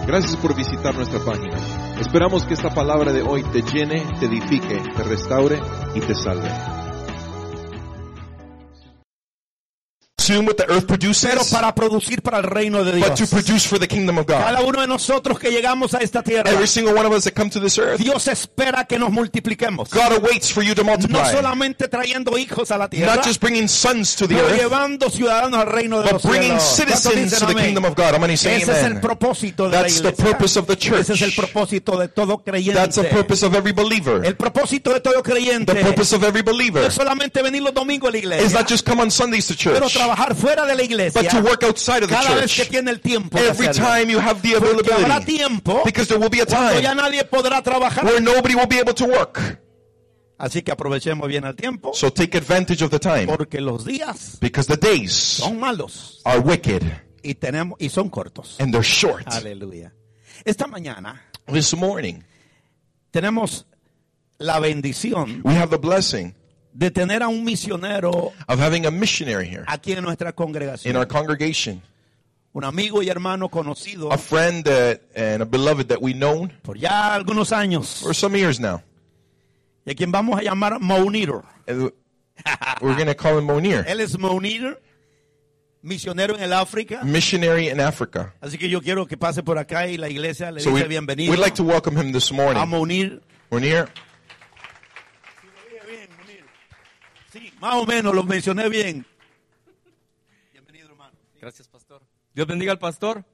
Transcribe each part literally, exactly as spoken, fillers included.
Gracias por visitar nuestra página. Esperamos que esta palabra de hoy te llene, te edifique, te restaure y te salve. Consume what the earth produces, pero para producir para el reino de Dios. but to produce for the kingdom of God. Cada uno de nosotros que llegamos a esta tierra, Every single one of us that come to this earth, Dios espera que nos multipliquemos. God awaits for you to No multiply. solamente trayendo hijos a la tierra, Not just bringing sons to the pero earth, llevando ciudadanos al reino de but los bringing cielos. ¿Cuántos citizens dicen to the amén? kingdom of God. How many say Ese es el amen? propósito de That's la the iglesia. purpose of the church. Ese es el propósito de todo creyente. That's the purpose of every believer. El propósito de todo creyente The purpose of every no believer es solamente venir los domingos a la is iglesia, not just come on Sundays to pero church, trabajar fuera de la iglesia but to work outside of the cada vez que church. tiene el tiempo de Every hacerlo. time you have the Porque habrá availability. tiempo Because there will be a cuando ya time nadie podrá trabajar. where nobody will be able to work. Así que aprovechemos bien el tiempo, So take advantage of the time. porque los días Because the days son malos are wicked y tenemos y son cortos. and they're short. Aleluya. Esta mañana This morning, tenemos la bendición we have the blessing de tener a un misionero of having a missionary here aquí en nuestra in congregación. our congregation. Un amigo y hermano conocido A friend that, and a beloved that we've known por ya algunos años, for some years now. y a quien vamos a llamar Mounir. And we're going to call him Monir, Él es Mounir, misionero en el África. missionary in Africa. Así que yo quiero que pase por acá y la iglesia le So dice we, bienvenido we'd like to welcome him this a morning. Mounir. Monir, Sí, más o menos lo mencioné bien. Bienvenido, hermano. Gracias, pastor. Dios bendiga al pastor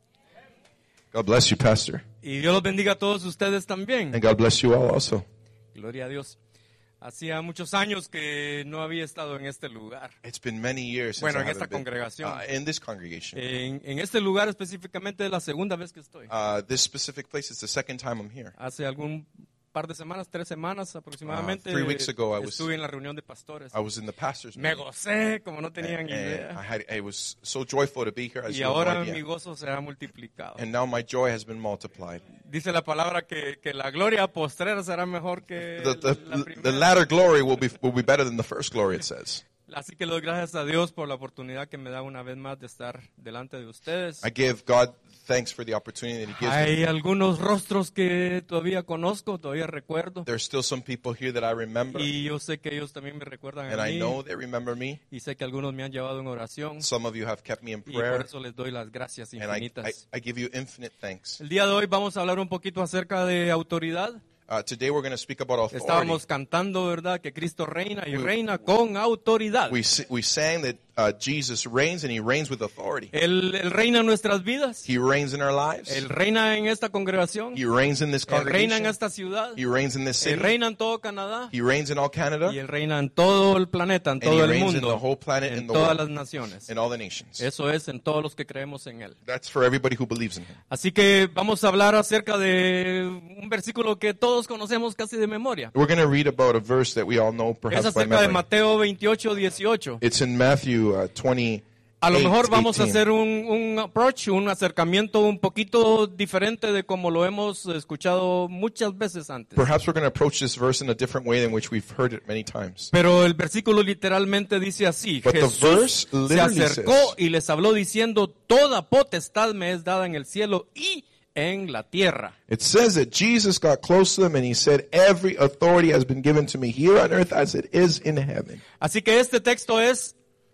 God bless you, Pastor. y Dios los bendiga a todos ustedes también. And God bless you all also. Gloria a Dios. Hacía muchos años que no había estado en este lugar. It's been many years since Bueno, I en esta haven't been, congregación. uh, in this congregation. En, en este lugar específicamente es la segunda vez que estoy. Uh, this specific place is the second time I'm here. Hace algún par de semanas, tres semanas aproximadamente, Uh, three weeks ago I was- estuve en la reunión de pastores. I was in the pastor's Me meeting. gocé como no tenían And, idea. and I, had, I was so joyful to be here. As Y you have no ahora idea. mi gozo se ha multiplicado. And now my joy has been multiplied. Dice la palabra que, que la gloria postrera será mejor que The, the, la the primera. latter glory will be, will be better than the first glory, it says. Así que le doy gracias a Dios por la oportunidad que me da una vez más de estar delante de ustedes. I give God thanks for the opportunity that He gives me. Hay algunos rostros que todavía conozco, todavía recuerdo. There's still some people here that I remember, Y yo sé que ellos también me recuerdan and a I mí. know they remember me. Y sé que algunos me han llevado en oración. Some of you have kept me in Y por prayer, eso les doy las gracias and I, I, infinitas. I give you infinite thanks. El día de hoy vamos a hablar un poquito acerca de autoridad. Uh, today we're going to speak about authority. Estábamos cantando, ¿verdad? Que Cristo reina y reina con autoridad. We, si- we sang that uh, Jesus reigns, and He reigns with authority. Él, él reina en nuestras vidas. He reigns in our lives. Él reina en esta congregación. He reigns in this Él reina en congregation. esta ciudad. He reigns in this Él city. reina en todo Canadá. He reigns in all Canada, Y Él reina en todo el planeta, en and He todo el reigns in the mundo, whole planet, en in the todas world, las naciones. in all the nations. Eso es en todos los que creemos en Él. That's for everybody who believes in Him. Así que vamos a hablar acerca de un versículo que todos conocemos casi de memoria. We're going to read about a verse that we all know Es perhaps by acerca de memory. Mateo veintiocho, dieciocho. It's in Matthew uh, twenty-eight, A lo mejor vamos a eighteen. hacer un, un approach, un acercamiento un poquito diferente de como lo hemos escuchado muchas veces antes. Perhaps we're going to approach this verse in a different way than which we've heard it many times. Pero el versículo literalmente dice así: But the Jesús verse se literally acercó says- y les habló diciendo, toda potestad me es dada en el cielo y en la tierra. It says that Jesus got close to them and He said, every authority has been given to me here on earth as it is in heaven. Así que este texto es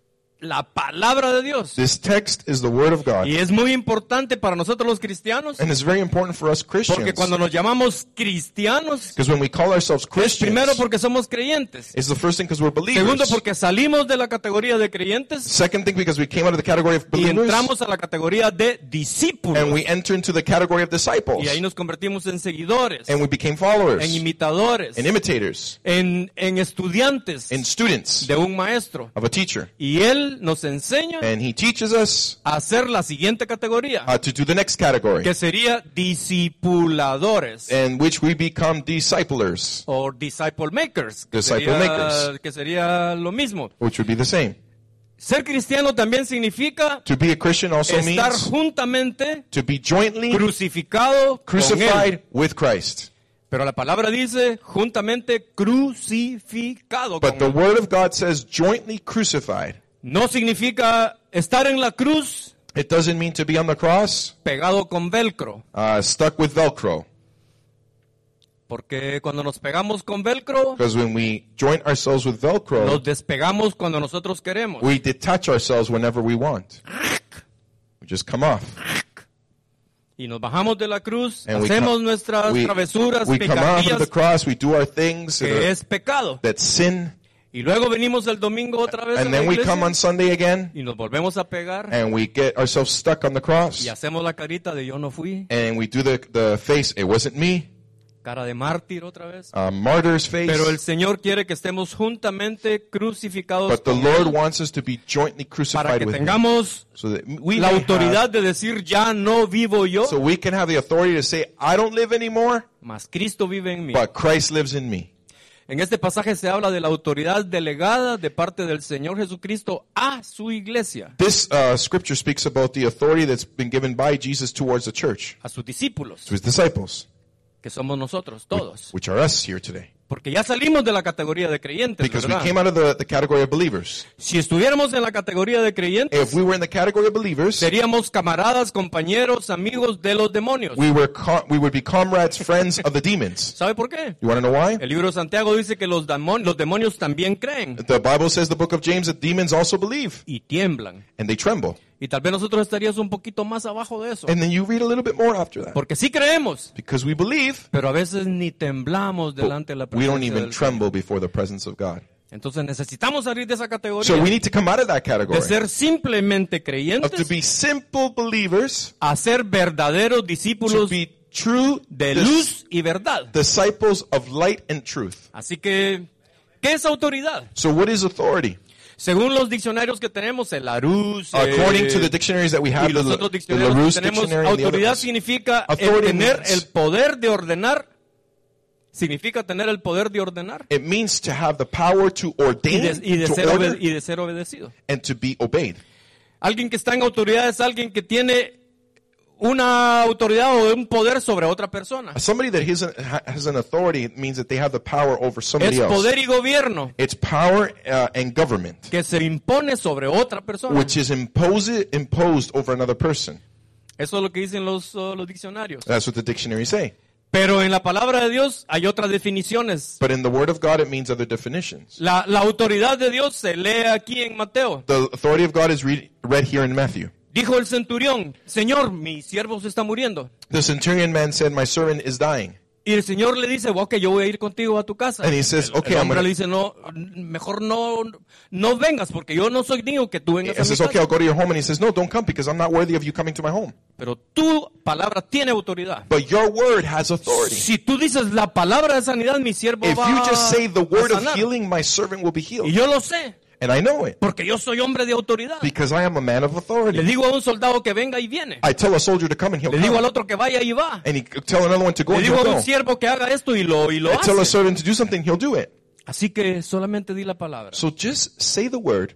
la palabra de Dios. This text is the word of God. Y es muy importante para nosotros los cristianos, And it's very important for us Christians. porque cuando nos llamamos cristianos, Because when we call ourselves es Christians, primero porque somos creyentes. it's the first thing because we're believers. Segundo, porque salimos de la categoría de creyentes Second thing because we came out of the category of y believers. entramos a la categoría de discípulos. And we enter into the category of disciples. Y ahí nos convertimos en seguidores, And we became followers. en imitadores, And imitators. en, en estudiantes And students de un maestro. of a teacher. Y él nos enseña And He teaches us a hacer la siguiente categoría, uh, to do the next category. que sería discipuladores In which we become disciplers. o disciple makers, que, Disciple sería, makers. que sería lo mismo. Which would be the same. Ser cristiano también significa To be a Christian also estar means juntamente to be jointly crucificado con crucified él. with Christ. Pero la palabra dice juntamente crucificado But con the él. word of God says jointly crucified. No significa estar en la cruz It doesn't mean to be on the cross, pegado con velcro. uh, stuck with Velcro. Porque cuando nos pegamos con velcro, Because when we join ourselves with nos Velcro, despegamos cuando nosotros queremos. we detach ourselves whenever we want. We just come off. Y nos bajamos de la cruz, And we hacemos come- nuestras we, travesuras, we come off of the picardías, cross, we do our things that, que are- es pecado. that sin, Y luego venimos el domingo otra vez a and la then we iglesia come on Sunday again, y nos volvemos a pegar and we get ourselves stuck on the cross, y hacemos la carita de yo no fui, and we do the, the face, it wasn't me, cara de mártir otra vez. uh, martyr's face. Pero el Señor quiere que estemos juntamente crucificados But the con Lord Él wants us to be jointly para crucified que with Him, tengamos so that we la may autoridad have, de decir ya no vivo yo, so we can have the authority to say, I don't live anymore, mas Cristo vive en mí. but Christ lives in me. En este pasaje se habla de la autoridad delegada de parte del Señor Jesucristo a su iglesia, This uh, scripture speaks about the authority that's been given by Jesus towards the church, a sus discípulos, to His disciples, que somos nosotros todos. which are us here today. Porque ya salimos de la categoría de creyentes, Because we ¿verdad? came out of the, the category of believers. Si estuviéramos en la categoría de creyentes, If we were in the category of believers, seríamos camaradas, compañeros, amigos de los demonios. we were co- we would be comrades, friends of the demons. ¿Sabe por qué? You want to know why? El libro de Santiago dice que los, demon- los demonios también creen The Bible says, the book of James, that demons also believe, y tiemblan. and they tremble. Y tal vez nosotros estaríamos un poquito más abajo de eso. And then you read a little bit more after that. Porque sí creemos, Because we believe, pero a veces ni temblamos delante de la but we don't presencia even del Señor. tremble before the presence of God. Entonces necesitamos salir de esa categoría So we need to come out of that category. de ser simplemente Of to creyentes be simple believers, a ser verdaderos to discípulos be true de dis- luz y verdad. disciples of light and truth. Así que, ¿qué es autoridad? So what is authority? Según los diccionarios que tenemos, el Larousse, According to eh, the dictionaries that we have, y the, los otros the diccionarios LaRousse que tenemos, dictionary and the autoridad others, significa el Authority tener means- el poder de ordenar. Significa tener el poder de ordenar it means to have the power to y ordain, de, y de to ser, order, obede- y de ser obedecido. and to be obeyed. Alguien que está en autoridad es alguien que tiene una autoridad o un poder sobre otra persona. Somebody that has an, has an authority means that they have the power over somebody Es else. poder y gobierno It's power uh, and government, que se impone sobre otra persona. which is imposed, imposed over another person. Eso es lo que dicen los, uh, los diccionarios. That's what the dictionaries say. Pero en la palabra de Dios hay otras definiciones. But in the Word of God, it means other definitions. La, la autoridad de Dios se lee aquí en Mateo. The authority of God is read, read here in Matthew. Dijo el centurión, Señor, mi siervo se está muriendo. The centurion man said, my servant is dying. Y el Señor le dice, ok, yo voy a ir contigo a tu casa. And he says, El- okay, el I'm hombre gonna- le dice, no, mejor no, no vengas porque yo no soy digno que tú vengas He a mi says, casa. okay, I'll go to your home. And he says, no, don't come because I'm not worthy of you coming to my home. Pero tu palabra tiene autoridad. But your word has authority. Si tú dices la palabra de sanidad, mi siervo If va you just say the a word of sanar. healing, my servant will be healed. Y yo lo sé, And I know it porque yo soy hombre de autoridad. because I am a man of Le authority. digo a un soldado que venga y viene. I tell a soldier to come and he'll Le digo al come. otro que vaya y va. And he tell another one to go Le and digo he'll a un go. siervo que haga esto y lo, y lo I tell a hace. servant to do something, he'll do it. Así que solamente di la palabra. So just say the word.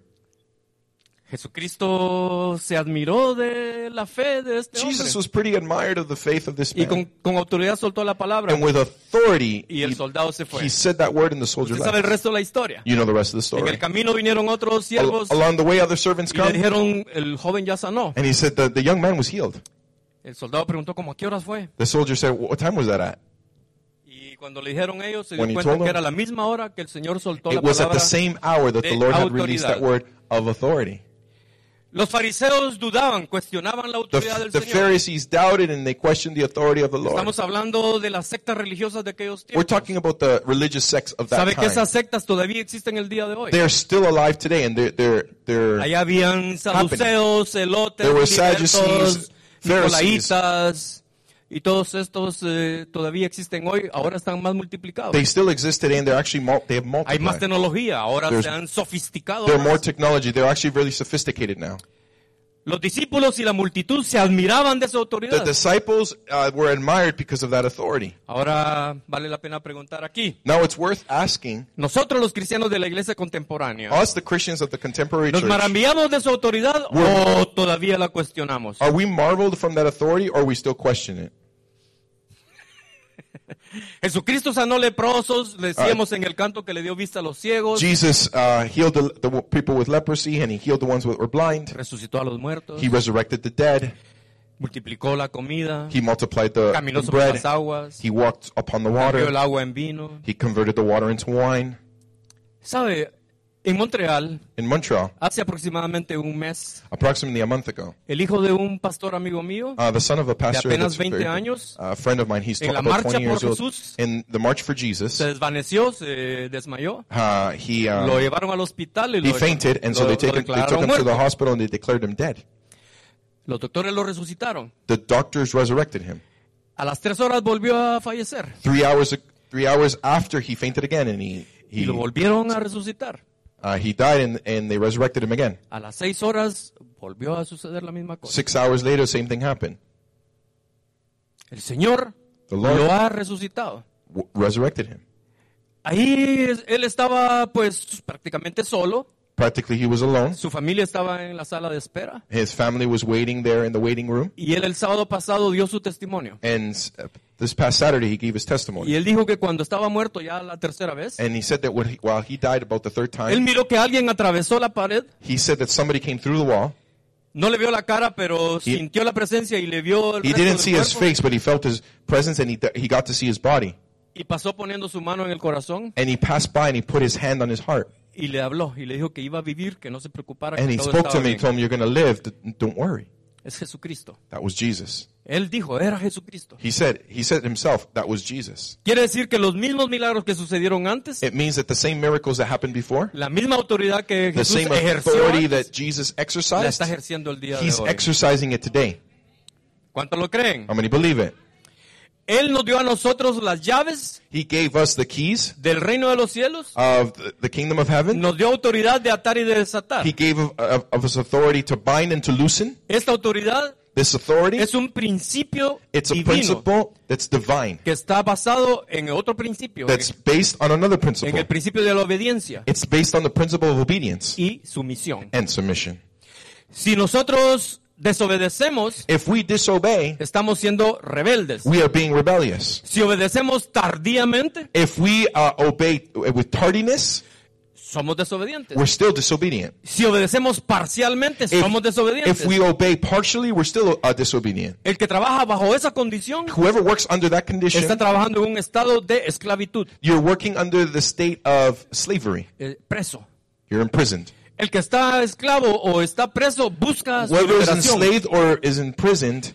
Jesucristo se admiró de la fe de este hombre. Jesus was pretty admired of the faith of this Y con, man. con autoridad soltó la palabra. And with authority, Y el he, soldado se fue. he said that word and the soldier Usted sabe el left. resto de la historia. You know the rest of the En story. el camino vinieron otros Al- siervos Along the way, other servants y le come. dijeron, el joven ya sanó. And he said the, the young man was healed. El soldado preguntó, ¿cómo a qué horas fue? The soldier said, what time was that at? Y cuando le dijeron ellos, se dio When he cuenta told que them, era la misma hora que el Señor soltó la It was at palabra. the same hour that the de Lord had released autoridad. that word of authority. Los fariseos dudaban, cuestionaban la The, autoridad del the Señor. Pharisees doubted and they questioned the authority of the Lord. Estamos hablando de las sectas religiosas de aquellos We're tiempos. talking about the religious sects of that ¿Sabe que esas time. sectas todavía existen el día de hoy? They're still alive today, and they're they're they're Allá habían saduceos, celotes, There were libertos, Sadducees, Pharisees. nicolaitas, y todos estos eh, todavía existen hoy, ahora están más multiplicados. they still exist today, and they're actually mul- they have Hay más multiplied. tecnología, ahora There's- se han sofisticado They're more más. technology. They're actually really sophisticated now. Los discípulos y la multitud se admiraban de esa The autoridad. disciples uh, were admired because of that authority. Ahora vale la pena preguntar aquí. Now it's worth asking Nosotros los cristianos de la iglesia contemporánea, us, the Christians of the contemporary ¿nos church, maravillamos de su autoridad We're- o todavía la cuestionamos? are we marveled from that authority, or we still question it? Jesucristo sanó leprosos, le decíamos en el canto que le dio vista a los ciegos, Jesus uh, healed the, the people with leprosy, and he healed the ones that were blind. resucitó a los muertos, He resurrected the dead. multiplicó la comida, He multiplied the caminó the sobre bread. las aguas, He walked upon the cambió water. el agua en vino. He converted the water into wine. ¿Sabe? En Montreal, In Montreal, hace aproximadamente un mes, approximately a month ago, el hijo de un pastor amigo mío, uh, the son of a pastor, apenas that's veinte very- años, a friend of mine, he's en la about marcha twenty years por old. Jesús, In the March for Jesus, se desvaneció, se desmayó, uh, he uh, lo llevaron al hospital y he lo, fainted, and so lo- they, take lo him, they took declararon him to the muerto. hospital and they declared him dead. Los doctores lo resucitaron. The doctors resurrected him. A las tres horas volvió a fallecer Three hours, three hours after he fainted again, and he y he lo volvieron a resucitar. uh, he died, and, and they resurrected him again. A las seis horas volvió a suceder la misma cosa. Six hours later, same thing happened. El Señor The Lord lo ha resucitado. w- resurrected him. Ahí es- él estaba pues prácticamente solo. Practically, he was alone. Su familia estaba en la sala de espera. His family was waiting there in the waiting room. Y él el sábado pasado dio su testimonio. And uh, this past Saturday, he gave his testimony. Y él dijo que cuando estaba muerto ya la tercera vez, And he said that when he, while he died about the third él time, miró que alguien atravesó la pared. he said that somebody came through the wall. No le vio la cara, pero He- sintió la presencia y le vio el He resto didn't del see his cuerpo. face, but he felt his presence, and he, he got to see his body. Y pasó poniendo su mano en el corazón And he passed by and he put his hand on his heart. y le habló y le dijo que iba a vivir, que no se preocupara, And que he todo spoke to estaba him and he bien. told him, you're going to live. D- Don't worry. Es Jesucristo. That was Jesus. Él dijo, era Jesucristo. He said, he said himself, that was Jesus. Quiere decir que los mismos milagros que sucedieron antes, It means that the same miracles that happened before, la misma autoridad que the Jesús same ejerció authority antes, that Jesus la exercised, está ejerciendo el día de he's hoy. exercising it today. ¿Cuántos lo creen? How many believe it? Él nos dio a nosotros las llaves He gave us the keys del reino de los cielos, of the- the kingdom of heaven. nos dio autoridad de atar y de desatar. He gave of, of, of us authority to bind and to loosen. Esta autoridad This authority, es un principio it's a divino principle that's divine, que está basado en otro principio, that's based on another en principle. el principio de la obediencia It's based on the principle of obedience y sumisión. and submission. Si nosotros desobedecemos, If we disobey, estamos siendo rebeldes. we are being rebellious. Si obedecemos tardíamente, If we uh, obey with tardiness, somos desobedientes. we're still disobedient. Si obedecemos parcialmente, If, somos desobedientes. if we obey partially, we're still uh, disobedient. El que trabaja bajo esa condición Whoever works under that condition, está trabajando en un estado de esclavitud, you're working under the state of slavery. eh, preso. You're imprisoned. El que está esclavo o está preso busca su Whoever is liberación. enslaved or is imprisoned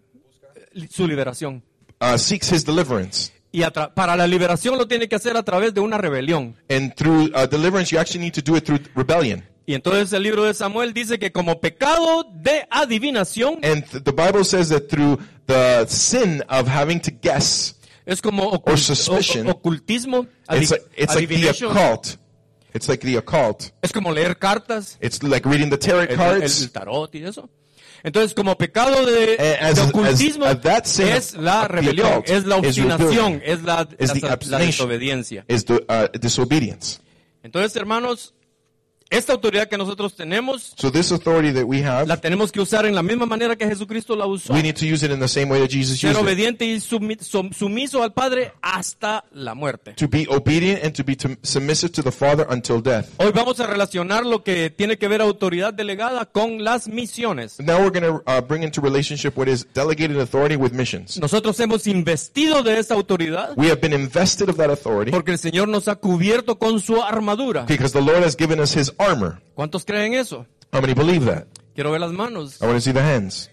Su liberación. uh, seeks his deliverance. Y a tra- para la liberación lo tiene que hacer a través de una rebelión. And through uh, deliverance, you actually need to do it through rebellion. Y entonces el libro de Samuel dice que como pecado de adivinación And th- the Bible says that through the sin of having to guess, es como ocult- or suspicion, o- ocultismo, it's adi- like, it's like the adivination. occult. It's like the occult. Es como leer cartas, It's like reading the tarot el, el- cards. el tarot y eso. Entonces, como pecado de, As- de as- ocultismo, as that sin es la of the rebelión, occult es la is obstinación, rebellion, es la, is la- the la abstination, desobediencia. is the uh, disobedience. Entonces, hermanos, esta autoridad que nosotros tenemos, So this authority that we have, la tenemos que usar en la misma manera que Jesucristo la usó. we need to use it in the same way that Jesus Ser used it. obediente y sumi- sum- sumiso al Padre hasta la muerte. To be obedient and to be to, submissive to the Father until death. Hoy vamos a relacionar lo que tiene que ver autoridad delegada con las misiones. Now we're going to uh, bring into relationship what is delegated authority with missions. Nosotros hemos investido de esta autoridad We have been invested of that authority porque el Señor nos ha cubierto con su armadura. because the Lord has given us His armor. ¿Cuántos creen eso? How many believe that? Quiero ver las manos. I want to see the hands.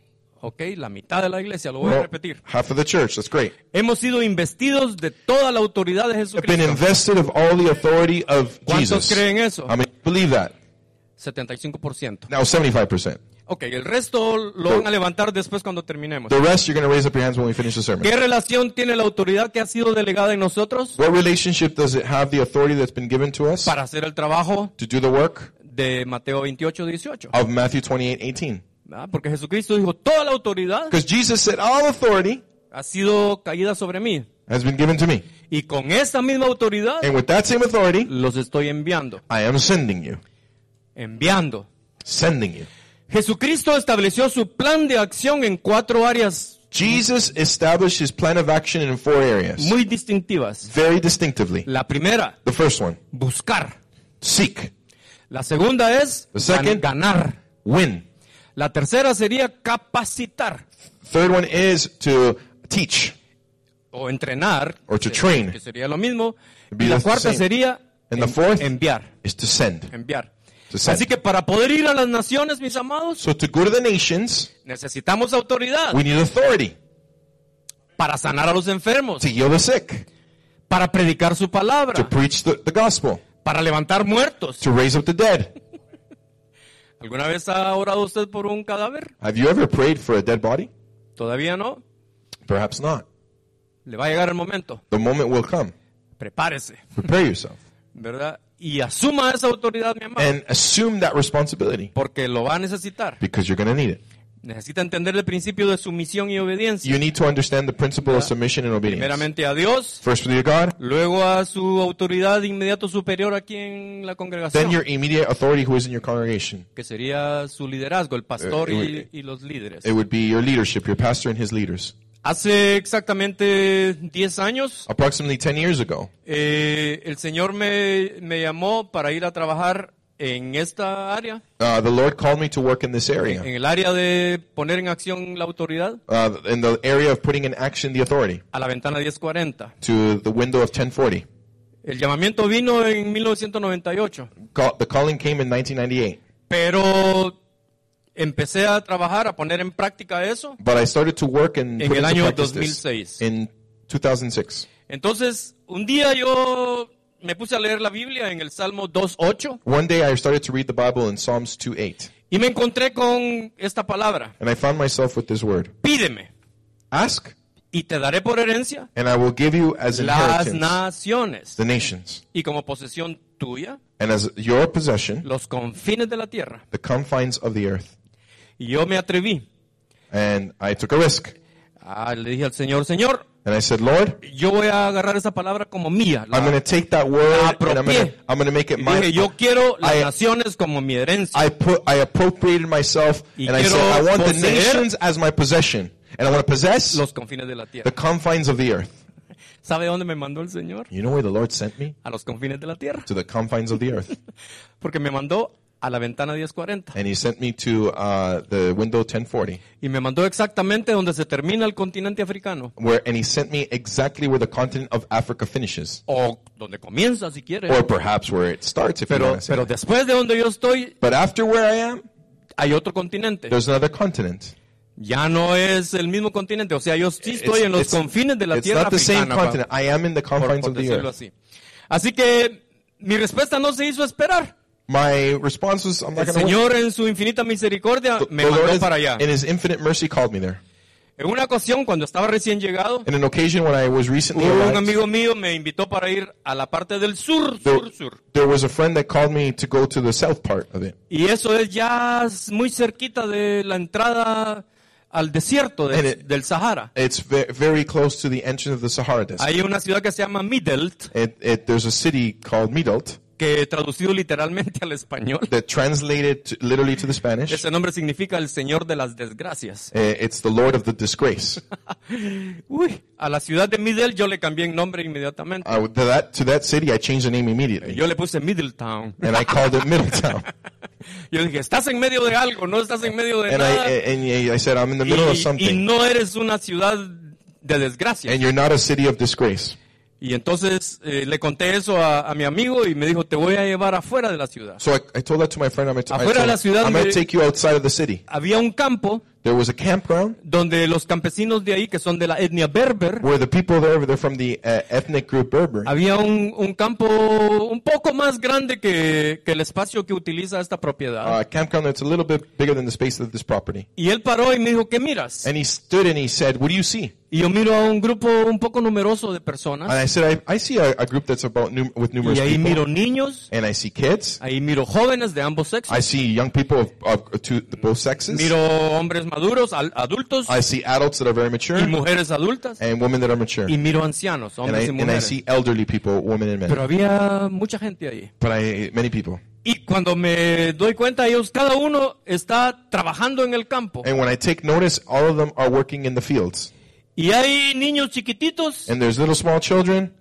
Ok, la mitad de la iglesia, lo voy a Well, repetir. half of the church. That's great. Hemos sido investidos de toda la autoridad de Have been Jesucristo. invested of all the authority of ¿Cuántos Jesus. creen eso? How many believe that? setenta y cinco por ciento. Now seventy-five percent. Ok, el resto lo van a levantar después cuando terminemos. The rest, you're going to raise up your hands when we finish the sermon. ¿Qué relación tiene la autoridad que ha sido delegada en nosotros What relationship does it have, the authority that's been given to us para hacer el trabajo to do the work de Mateo veintiocho, dieciocho? of Matthew twenty-eight eighteen? ¿Verdad? Porque Jesucristo dijo, toda la autoridad Because Jesus said, all authority ha sido caída sobre mí. has been given to me. Y con esta misma autoridad And with that same authority, los estoy enviando. I am sending you. Enviando. Sending you. Jesucristo estableció su plan de acción en cuatro áreas Jesus established his plan of action in four areas, muy distintivas. very distinctively. La primera, The first one, buscar. seek. La segunda es The second, gan- ganar. win. La tercera sería capacitar Third one is to teach. o entrenar, Or to que- train. que sería lo mismo. Be Y la the cuarta same. sería And the en- fourth enviar, is to send. enviar. To send. Así que para poder ir a las naciones, mis amados, So to go to the nations, necesitamos autoridad we need authority para sanar a los enfermos, to heal the sick, para predicar su to palabra, preach the, the gospel, para levantar muertos. to raise up the dead. ¿Alguna vez ha orado usted por un cadáver? Have you ever prayed for a dead body? Todavía no. Perhaps not. Le va a llegar el momento. The moment will come. Prepárese, Prepare yourself ¿verdad? Y asuma esa autoridad, mi amado, and assume that responsibility porque lo va a necesitar. because you're going to need it. Necesita entender el principio de sumisión y obediencia. You need to understand the principle of submission and obedience. Primeramente a Dios, First to God, luego a su autoridad inmediato superior aquí en la then congregación, your immediate authority who is in your congregation. que sería su liderazgo, el pastor Eh, y, y los líderes. It would be your leadership, your pastor and his leaders. Hace exactamente diez años, Approximately ten years ago, eh, el Señor me, me llamó para ir a trabajar en esta área, uh, the Lord called me to work in this area, en el área de poner en acción la autoridad, uh, in the area of putting in action the authority, a la ventana diez cuarenta. to the window of ten forty. El llamamiento vino en mil novecientos noventa y ocho, Call, the calling came in nineteen ninety-eight, pero empecé a trabajar, a poner en práctica eso but I started to work and en put el into año practice dos mil this seis. in two thousand six. Entonces, un día yo me puse a leer la Biblia en el Salmo dos ocho One day I started to read the Bible in Psalms two eight, y me encontré con esta palabra: and I found myself with this word. pídeme Ask, y te daré por herencia and I will give you as las inheritance naciones the nations, y como posesión tuya and as your possession los confines de la tierra. the confines of the earth. Y yo me atreví. And I took a risk, Ah, le dije al Señor, Señor, and I said, Lord, yo voy a agarrar esa palabra como mía. La- I'm going to take that word and I'm going apropié. to I'm going to make it y mine. dije, yo quiero las I- naciones como mi herencia. I put I appropriated myself, Y and I quiero said, I want the poseer nations as my possession, and I want to possess Los confines de la the tierra. confines of the earth. ¿Sabe dónde me mandó el Señor? You know where the Lord sent me? A los confines de la tierra. To the confines of the earth. Porque me mandó a la ventana diez cuarenta. And he sent me to uh, the window ten forty, Y me mandó exactamente donde se termina el continente africano. where and he sent me exactly where the continent of Africa finishes, O donde comienza, si quiere. or perhaps where it starts, if you Pero, want to say pero that. después de donde yo estoy, But after where I am, hay otro continente. there's another continent. Ya no es el mismo continente. O sea, yo sí estoy It's- en los it's- confines de la it's tierra not the same africana. pa- continent. I am in the por, confines por of the decirlo earth. así. Así que mi respuesta no se hizo esperar. My response was, I'm not El going to wait. Señor en su infinita misericordia The- me the Lord mandó is- para allá. in his infinite mercy called me there. En una ocasión, cuando estaba recién llegado, In an occasion when I was recently hubo un arrived, amigo mío me invitó para ir a la parte del sur, there, sur, sur. there was a friend that called me to go to the south part of it. Y eso es ya muy cerquita de la entrada al desierto de- And it- del Sahara. It's ve- very close to the entrance of the Sahara Desert. Hay una ciudad que se llama Midelt, It, it, there's a city called Midelt que traducido literalmente al español, that translated to, literally to the Spanish, ese nombre significa el Señor de las desgracias. uh, it's the Lord of the disgrace. Uy, a la ciudad de Midelt yo le cambié el nombre inmediatamente. Uh, to, that, to that city, I changed the name immediately. Yo le puse Middletown. And I called it Middletown. Yo dije, estás en medio de algo, no estás en medio de And nada. I, and I said, I'm in the middle of Y, y something. no eres una ciudad de desgracia. And you're not a city of disgrace. Y entonces eh, le conté eso a, a mi amigo y me dijo, te voy a llevar afuera de la ciudad. So I, I told that to my friend. I'm going Afuera de la ciudad to me- take you outside of the city. Había un campo There was a campground donde los campesinos de ahí, que son de la etnia berber, where the people there, they're from the uh, ethnic group Berber. había un, un campo un poco más grande que, que el espacio que utiliza esta propiedad. Uh, a campground that's a little bit bigger than the space of this property. Y él paró y me dijo, ¿qué miras? And he stood and he said, what do you see? Y yo miro a un grupo un poco numeroso de And personas. I said, I, I see a, a group that's about num- with numerous Y ahí people. miro niños, And I see kids. ahí miro jóvenes de ambos sexos. I see young people of, of to both sexes. Miro hombres maduros, al- adultos, I see adults that are very mature y mujeres adultas. and women that are mature. Y miro ancianos, And hombres I, y and I mujeres. see elderly people, women and men. Pero había mucha gente ahí. But I, many people. Y cuando me doy cuenta, ellos, cada uno está trabajando en el campo. And when I take notice, all of them are working in the fields. Y hay niños chiquititos And there's little small children.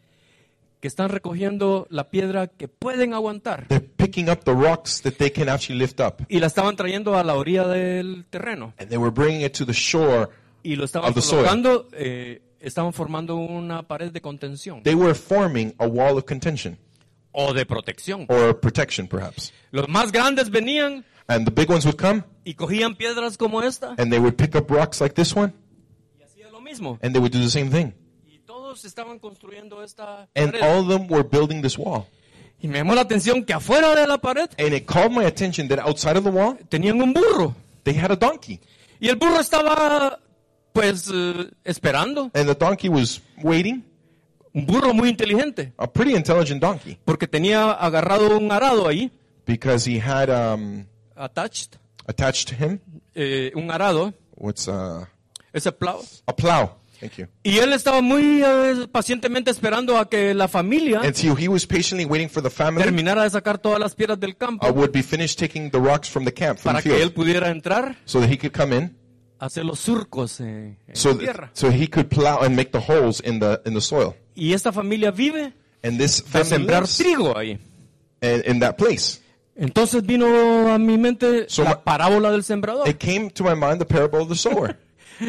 que están recogiendo la piedra que pueden aguantar. They're picking up the rocks that they can actually lift up. Y la estaban trayendo a la orilla del terreno. And they were bringing it to the shore. Y lo estaban Of the soil. colocando, eh, estaban formando una pared de contención. They were forming a wall of contention. O de protección. Or protection, perhaps. Los más grandes venían And the big ones would come, y cogían piedras como esta and they would pick up rocks like this one, y hacían lo mismo. and they would do the same thing. Y todos estaban construyendo esta And pared. all of them were building this wall. Y me llamó la atención que afuera de la pared And it called my attention that outside of the wall, tenían un burro. they had a donkey. Y el burro estaba, pues, eh, esperando. And the donkey was waiting, Un burro muy inteligente. a pretty intelligent donkey, Porque tenía agarrado un arado ahí, because he had um, attached, attached to him, eh, un arado, what's uh, ese plow. a plow. Thank you. Y él estaba muy eh, pacientemente esperando a que la familia And so he was patiently waiting for the family terminara de sacar todas las piedras del campo uh, would be finished taking the rocks from the camp, from para the que él field, pudiera entrar so that he could come in, a hacer los surcos en, en so la that, tierra. so he could plow and make the holes in the in the soil. Y esta familia vive And this de family sembrar lives trigo ahí. in, in that place. Entonces vino a mi mente So la my- parábola del sembrador. It came to my mind the parable of the sower.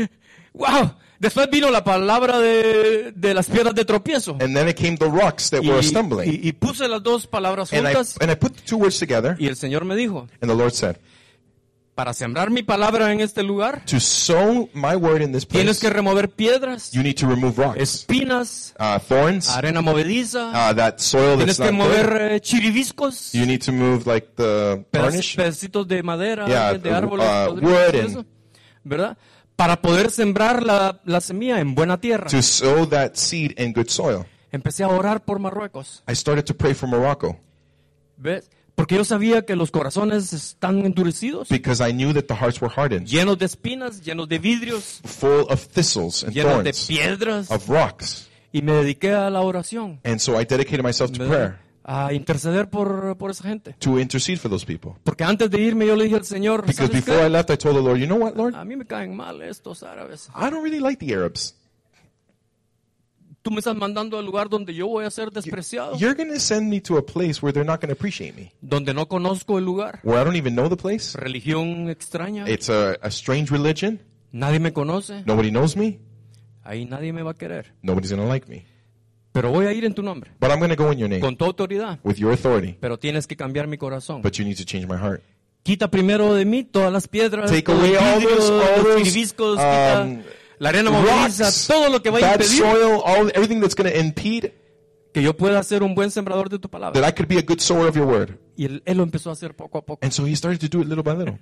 ¡Wow! Después vino la palabra de, de las piedras de tropiezo. And then it came the rocks that Y, were stumbling. y- y puse las dos palabras And I, juntas and I put the two words together, y el Señor me dijo, and the Lord said, para sembrar mi palabra en este lugar, to sow my word in this tienes place, que remover piedras, you need to remove rocks, espinas, uh, thorns, arena movediza, uh, that soil tienes that's que not good. mover eh, chiribiscos, You need to move like the pedaz- varnish, pedacitos de madera, Yeah, de árboles, uh, podridos wood y and- eso, ¿verdad? Para poder sembrar la, la semilla en buena tierra. to sow that seed in good soil. Empecé a orar por Marruecos, I started to pray for Morocco ¿ves? Porque yo sabía que los corazones están endurecidos, because I knew that the hearts were hardened, llenos de espinas, llenos de vidrios, full of thistles and llenos de thorns, piedras, of rocks. y me dediqué a la oración, And so I dedicated myself to ¿verdad? prayer, A interceder por, por esa gente. to intercede for those people. Porque antes de irme yo le dije al Señor, Because ¿sabes before I qué? left, I told the Lord, you know what, Lord? A mí me caen mal estos árabes. I don't really like the Arabs. Tú me estás mandando al lugar donde yo voy a ser despreciado, You're going to send me to a place where they're not going to appreciate me, donde no conozco el lugar, where I don't even know the place. religión extraña, It's a, a strange religion. nadie me conoce, Nobody knows me. ahí nadie me va a querer. Nobody's going to like me. Pero voy a ir en tu nombre, But I'm going to go in your name, con tu autoridad, with your authority. pero tienes que cambiar mi corazón. But you need to change my heart. Quita primero de mí todas las piedras, Take todos away los all vidrios, those- all los those, chiribiscos, quita um, la arena movediza, Rocks, todo lo que vaya a bad impedir soil, all, everything that's going to impede que yo pueda ser un buen sembrador de tu palabra. that I could be a good sower of your word. Y él, él lo empezó a hacer poco a poco. And so he started to do it little by little.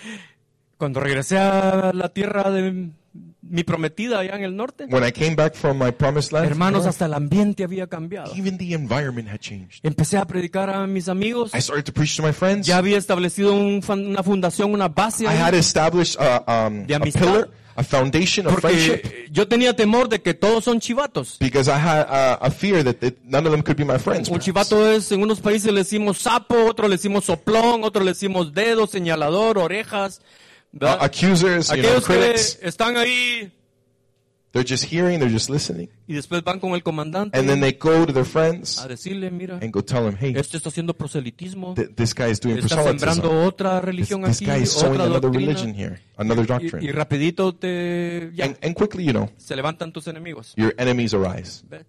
Cuando regresé a la tierra de mi prometida allá en el norte, When I came back from my promised land, hermanos, hasta el ambiente había cambiado. even the environment had changed. Empecé a predicar a mis amigos. I started to preach to my friends. Ya había establecido un fan- una fundación, una base I ahí, had established a, um, De a amistad. pillar, a foundation of friendship, porque yo tenía temor de que todos son chivatos. because I had uh, a fear that it, none of them could be my friends. Un perhaps. chivato es, en unos países le decimos sapo, otros le decimos soplón, otros le decimos dedo, señalador, orejas. Uh, ¿verdad? accusers, you know, Aquellos que critics, están ahí they're just hearing, they're just listening. y después van con el comandante And then they go to their friends a decirle, mira, and go tell them, hey, este está haciendo proselitismo, th- this guy is doing está proselytism. sembrando otra This, religión this aquí, guy is sowing otra another doctrina. religion here, another Y, y doctrine. rapidito te, ya, And, and quickly, you know, se levantan tus enemigos. your enemies arise. ¿Ve?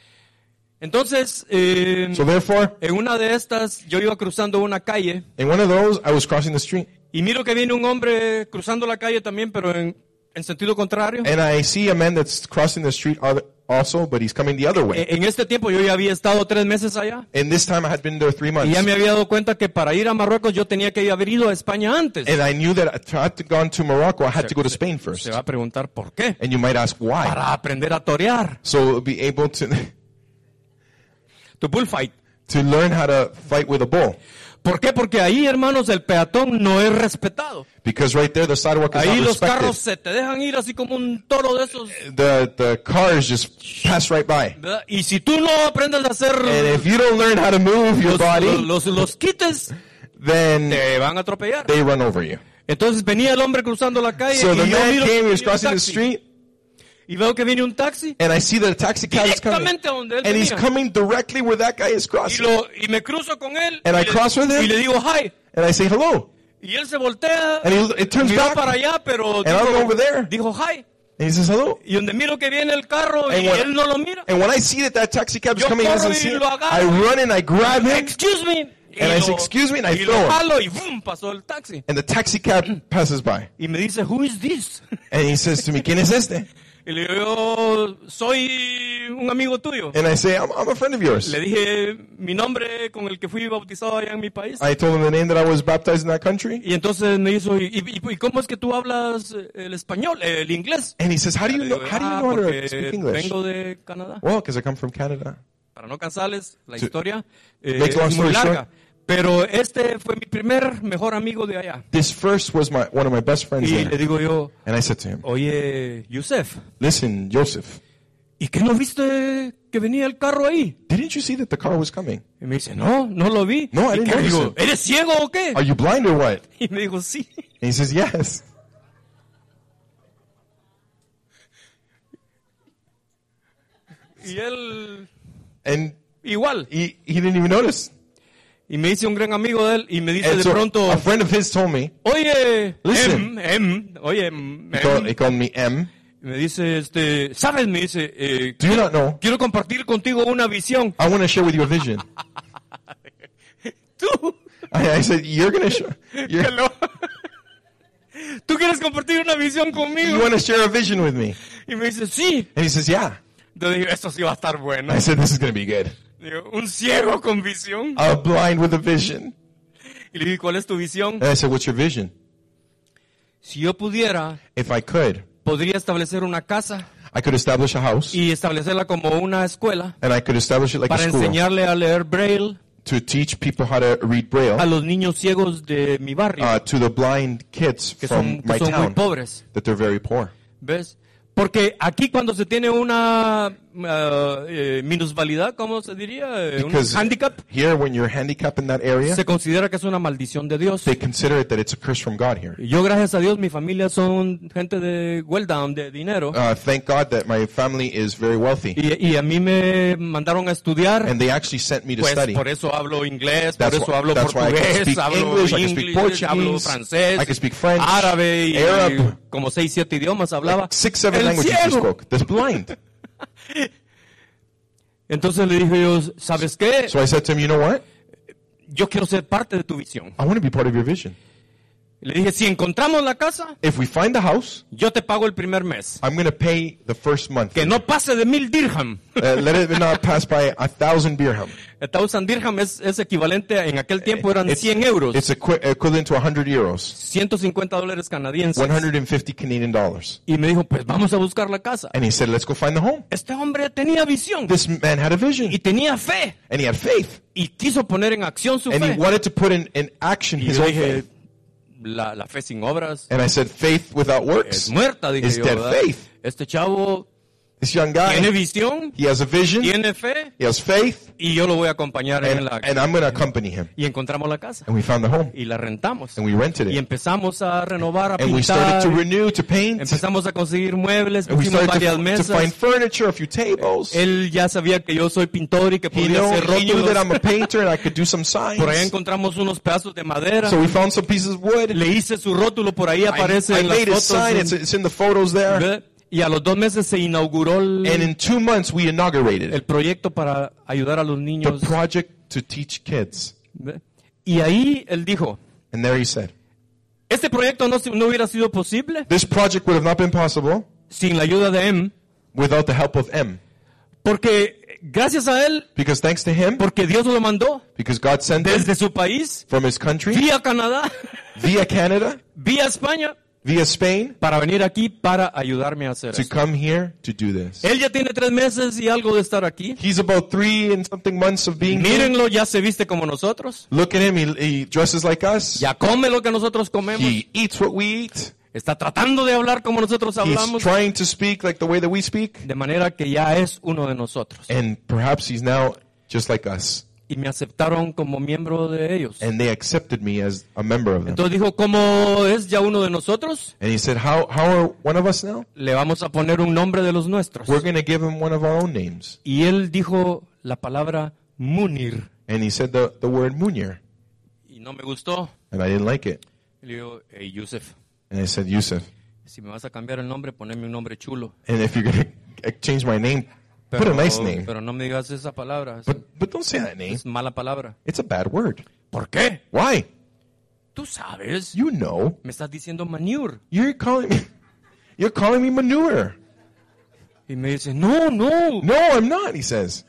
Entonces, eh, So therefore, en una de estas, yo iba cruzando una calle in one of those, I was crossing the street, y miro que viene un hombre cruzando la calle también, pero en, en sentido contrario. and I see a man that's crossing the street other- also, but he's coming the other way. E- En este tiempo yo ya había estado tres meses allá And this time I had been there three y months. ya me había dado cuenta que para ir a Marruecos yo tenía que haber ido a España antes. And I knew that if I had to gone to Morocco, I had to go to Spain first. Se va a preguntar por qué. And you might ask why. Para aprender a torear, So be able to to bullfight. to learn how to fight with a bull. ¿Por qué? Porque ahí, hermanos, el peatón no es respetado. Because right there, the sidewalk is Ahí not los carros respected. se te dejan ir así como un toro de esos. The, the cars just pass right by. ¿Verdad? Y si tú no aprendes a hacer And if you don't learn how to move your los, body, los, los quites, then te van a atropellar. they run over you. Entonces venía el hombre cruzando la calle So the y yo man miro came, he was y, un crossing the taxi. street, Y veo que viene un taxi and I see that a taxi cab is coming. directamente a donde él And he's venía. coming directly where that guy is Y, crossing. lo, y me cruzo con él And y, I cross with him. y le digo hi. And I say, hello. Y él se voltea, And he, it turns miró back, para allá, pero And I'm dijo, over there. dijo hi. and he says, hello. Y donde miro que viene el carro And y when- él no lo mira. And when I see that that taxi cab is Yo coming, he corro doesn't y see it. lo agarro. I run and I grab him, Excuse me. Y And I lo- say, "Excuse me," and I y throw lo him. jalo y ¡bum! Pasó el taxi. and the taxi cab passes by. Y me dice, who is this? And he says to me, ¿quién es este? Y le digo, yo soy un amigo tuyo. And I say, I'm, I'm a friend of yours. Le dije mi nombre con el que fui bautizado allá en mi país. I told him the name that I was baptized in that country. Y entonces me hizo, ¿y, y, y cómo es que tú hablas el español, el inglés? And he says, how do you Le know, digo, how do you "Ah, know how to porque speak English? vengo de Canadá. Well, because I come from Canada. Para no cansarles, la To- historia eh, Make long es muy story larga. short. Pero este fue mi primer mejor amigo de allá. This first was my one of my best friends Y le there. digo yo, And I said to him, oye, Yusef, listen, Joseph, ¿y qué no viste que venía el carro ahí? didn't you see that the car was coming? Y me dice, no, no lo vi. No, I ¿Y didn't qué? notice Digo, it. ¿eres ciego o qué? Are you blind or what? Y me dijo, sí. And he says, yes. Y él, And igual. he, he didn't even notice. Y me dice un gran amigo de él y me dice And de so pronto, a friend of his told me, oye, Listen. em, em, oye, em, he called, em. he called me M. Y me dice, este, ¿sabes? Me dice, eh, Do you not know? quiero compartir contigo una visión. I want to share with you a vision. Tú, I, I said, you're going to share. You're, hello. ¿Tú quieres compartir una visión you conmigo? want to share a vision with me? Y me dice, sí. And he says, yeah. Yo digo, esto sí va a estar bueno. I said, this is going to be good. Digo, un ciego con visión. A blind with a vision. Y le digo, ¿cuál es tu visión? And I said, what's your vision? Si yo pudiera, If I could, podría establecer una casa I could establish a house, y establecerla como una escuela and I could establish it like a para school enseñarle a leer Braille to teach people how to read a Braille los niños ciegos de mi barrio, uh, to the blind kids que from son, que my son muy town, pobres. that they're very poor. ¿Ves? Porque aquí cuando se tiene una uh, eh, minusvalidad, ¿cómo se diría? Eh, un Because handicap, here, when you're handicapped in that area, se considera que es una maldición de Dios. they consider it that it's a curse from God here. Y yo, gracias a Dios, mi familia son gente de well down, de dinero. Uh, thank God that my family is very wealthy, Y, y a mí me mandaron a estudiar. and they actually sent me to Pues study. por eso hablo inglés, That's por eso why- hablo that's why I can portugués, speak hablo English, I can speak inglés, Portuguese, hablo francés, I can speak French, árabe y Arab. como seis, siete idiomas hablaba. Six, seven El languages he ciego. spoke. That's blind. Entonces le dije yo, ¿sabes qué? So I said to him, you know what? Yo quiero ser parte de tu visión. I want to be part of your vision. Y le dije, si encontramos la casa, If we find the house, yo te pago el primer mes. I'm going to pay the first month. Que no pase de mil dirham. Uh, let it not pass by a thousand dirham. El thousand dirham es, es equivalente, a- en aquel tiempo eran It's, cien euros. it's equi- equivalent to one hundred euros, ciento cincuenta dólares canadienses. one hundred fifty Canadian dollars. Y me dijo, pues vamos a buscar la casa. And he said, let's go find the home. Este hombre tenía visión This man had a vision, y tenía fe. and he had faith, Y quiso poner en acción su and he fe. wanted to put in, in action Y his yo own dije, faith. la, la fe sin obras And I said, faith without es works muerta, dije is yo. dead ¿verdad? faith. Este chavo This young tiene guy, visión, he has a vision, tiene fe, he has faith, y yo lo voy a acompañar en and, la and I'm going to accompany him. Y encontramos la casa. And we found the home, Y la rentamos. and we rented Y it. empezamos a renovar, a And we started pintar. to renew, to paint, Empezamos a conseguir muebles, and we pusimos started varias to, to mesas. find furniture, a few tables. Él ya sabía que yo soy pintor y que He, podía know, hacer he knew rótulos. that I'm a painter and I could do some signs. Por ahí encontramos unos pedazos de madera. So we found some pieces of wood. Le hice su rótulo, por ahí I, aparece I en las made a fotos. sign. It's, it's in the photos there. ¿Ve? Y a los dos meses se inauguró el, And in two months, we inaugurated el proyecto para ayudar a los the niños. project to teach kids. ¿Ve? Y ahí él dijo, And there he said, este proyecto no, se- no hubiera sido posible this project would have not been possible sin la ayuda de M, without the help of M. porque gracias a él, Because thanks to him, porque Dios lo mandó because God sent him desde su país, from his country, vía Canadá, via Canada, vía España, via Spain para venir aquí para ayudarme a hacer to esto. come here to do this. Él ya tiene tres meses y algo de estar aquí. He's about three and something months of being here. Mírenlo, ya se viste como nosotros. Look at him. He, he dresses like us. Ya come lo que nosotros comemos. He eats what we eat. Está tratando de hablar como nosotros He's hablamos. trying to speak like the way that we speak. De manera que ya es uno de nosotros. And perhaps he's now just like us. Y me aceptaron como miembro de ellos. And they accepted me as a member of them. Entonces dijo, como es ya uno de nosotros, And he said, how, how are one of us now? le vamos a poner un nombre de los nuestros. We're going to give him one of our own names. Y él dijo la palabra Munir. And he said the, the word Munir. Y no me gustó. And I didn't like it. Y le digo, hey, Yusef, And I said, Yusuf. si me vas a cambiar el nombre, poneme un nombre chulo. And if you're going to change my name, put Pero, a nice name. pero no me digas esa palabra. Es, But, but don't say that name. es mala palabra. It's a bad word. ¿Por qué? Why? Tú sabes. You know. Me estás diciendo manure. You're calling me, you're calling me manure. Y me dice, no, no. No, I'm not, he says.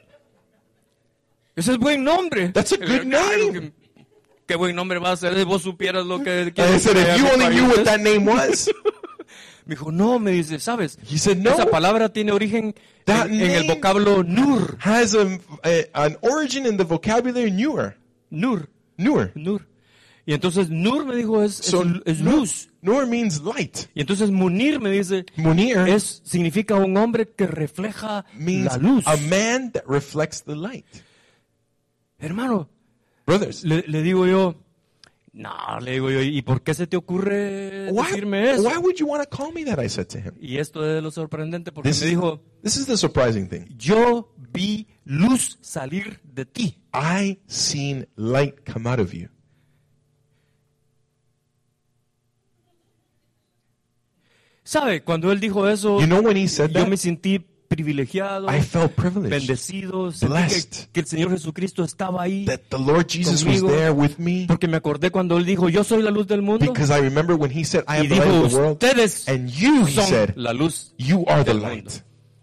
Ese es buen nombre. That's a good Claro name. que- Qué buen nombre va a ser. Si vos supieras lo que And I quieres said, que if haga you mi only knew país". what that name was. Me dijo, no, me dice, ¿sabes? He said, no. Esa palabra tiene origen That en, en el name- vocablo nur. Has a, a, an origin in the vocabulary newer. Nur. Newer. Nur. Y entonces nur me dijo es, es- So, es nur, luz. nur means light. Y entonces munir me dice Munir es significa un hombre que refleja means la luz. a man that reflects the light. Hermano, Brothers, le, le digo yo, no, le digo yo, ¿y por qué se te ocurre why, decirme eso? why would you want to call me that? I said to him. Y esto es lo sorprendente porque This me is, dijo, this is the surprising thing. yo vi luz salir de ti. I seen light come out of you. ¿Sabe? Cuando él dijo eso, You know when he said yo that? me sentí privilegiado, I felt privileged bendecido, sentí blessed. que, que el Señor Jesucristo estaba ahí, that the Lord Jesus was conmigo, there with me. porque me acordé cuando él dijo, yo soy la luz del mundo, Because I remember when he said, I y am the light dijo, of the world. ustedes And you, he son said, la luz you are the del light. mundo.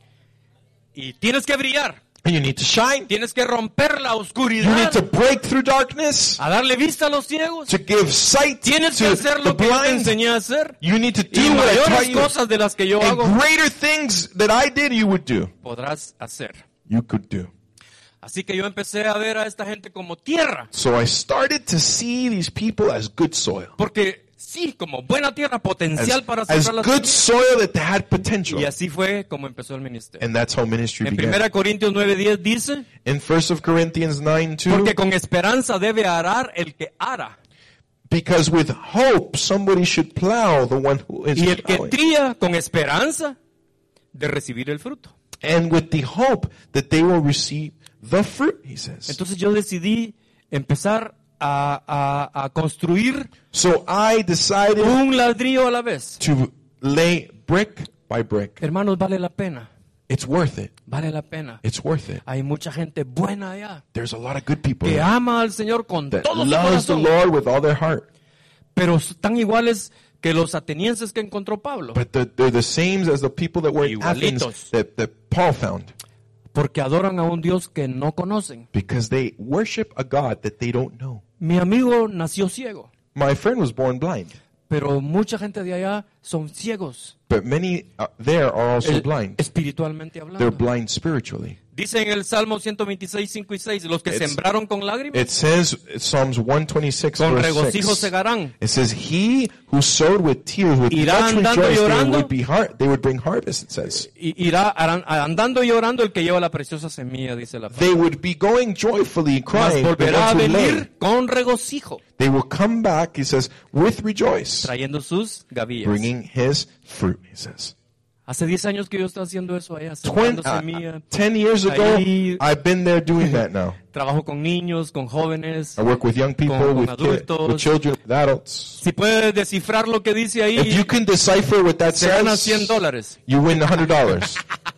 Y tienes que brillar, And you need to shine. tienes que romper la You need oscuridad, to break through darkness. a darle vista a los ciegos, To give sight tienes que to hacer the lo que yo te blind. enseñé a hacer, You need to y do what I taught mayores you. cosas de las que yo hago, And greater things that I did, you would do. podrás hacer. You could do. Así que yo empecé a ver a esta gente como tierra, So I started to see these people as good soil. porque sí, como buena tierra, As, potencial para as sembrar las good semillas. soil that they had potential. Y así fue como empezó el ministerio. And that's how ministry En began. primera Corintios nueve diez dice, In First of Corinthians nine two, porque con esperanza debe arar el que ara, because with hope somebody should plow, the one who is y el que plowing. tría con esperanza de recibir el fruto. And with the hope that they will receive the fruit, he says. Entonces yo decidí empezar a, a- a construir So I decided un ladrillo a la vez. to lay brick by brick. Hermanos, vale la pena, It's worth it. vale la pena. It's worth it. Hay mucha gente buena allá There's a lot of good people que there ama al Señor con that todo su loves the corazón, Lord with all their heart. pero están iguales que los atenienses que encontró Pablo, But the, they're the same as the people that were in Athens Igualitos. that, that Paul found. porque adoran a un Dios que no conocen. Because they worship a God that they don't know. Mi amigo nació ciego, My friend was born blind. pero mucha gente de allá son ciegos, But many uh, there are also eh, blind. espiritualmente They're hablando. blind spiritually. Dice en el Salmo ciento veintiséis, cinco y seis, los que It's- sembraron con lágrimas, It says, Psalms one twenty-six, con verse regocijo six. segarán. It says, he who sowed with tears, with Irá much andando rejoice, they llorando. would, be har- they would bring harvest, it says. Y irá aran- andando y orando el que lleva la preciosa semilla, dice la They palabra. would be going joyfully, Mas crying, the volverá a ones who lay. venir con regocijo, They will come back, he says, with rejoice, trayendo sus gavillas. bringing his fruit, he says. Hace diez años que yo estaba haciendo eso allá, Twen- sembrando uh, semilla. ten years ago, Ahí- I've been there doing that now. Trabajo con niños, con jóvenes. I work with young people, Con- con with, ki- adultos. with children, with adults. Si puedes descifrar lo que dice ahí, If you can decipher what that se gana cien says, dólares. you win one hundred dollars.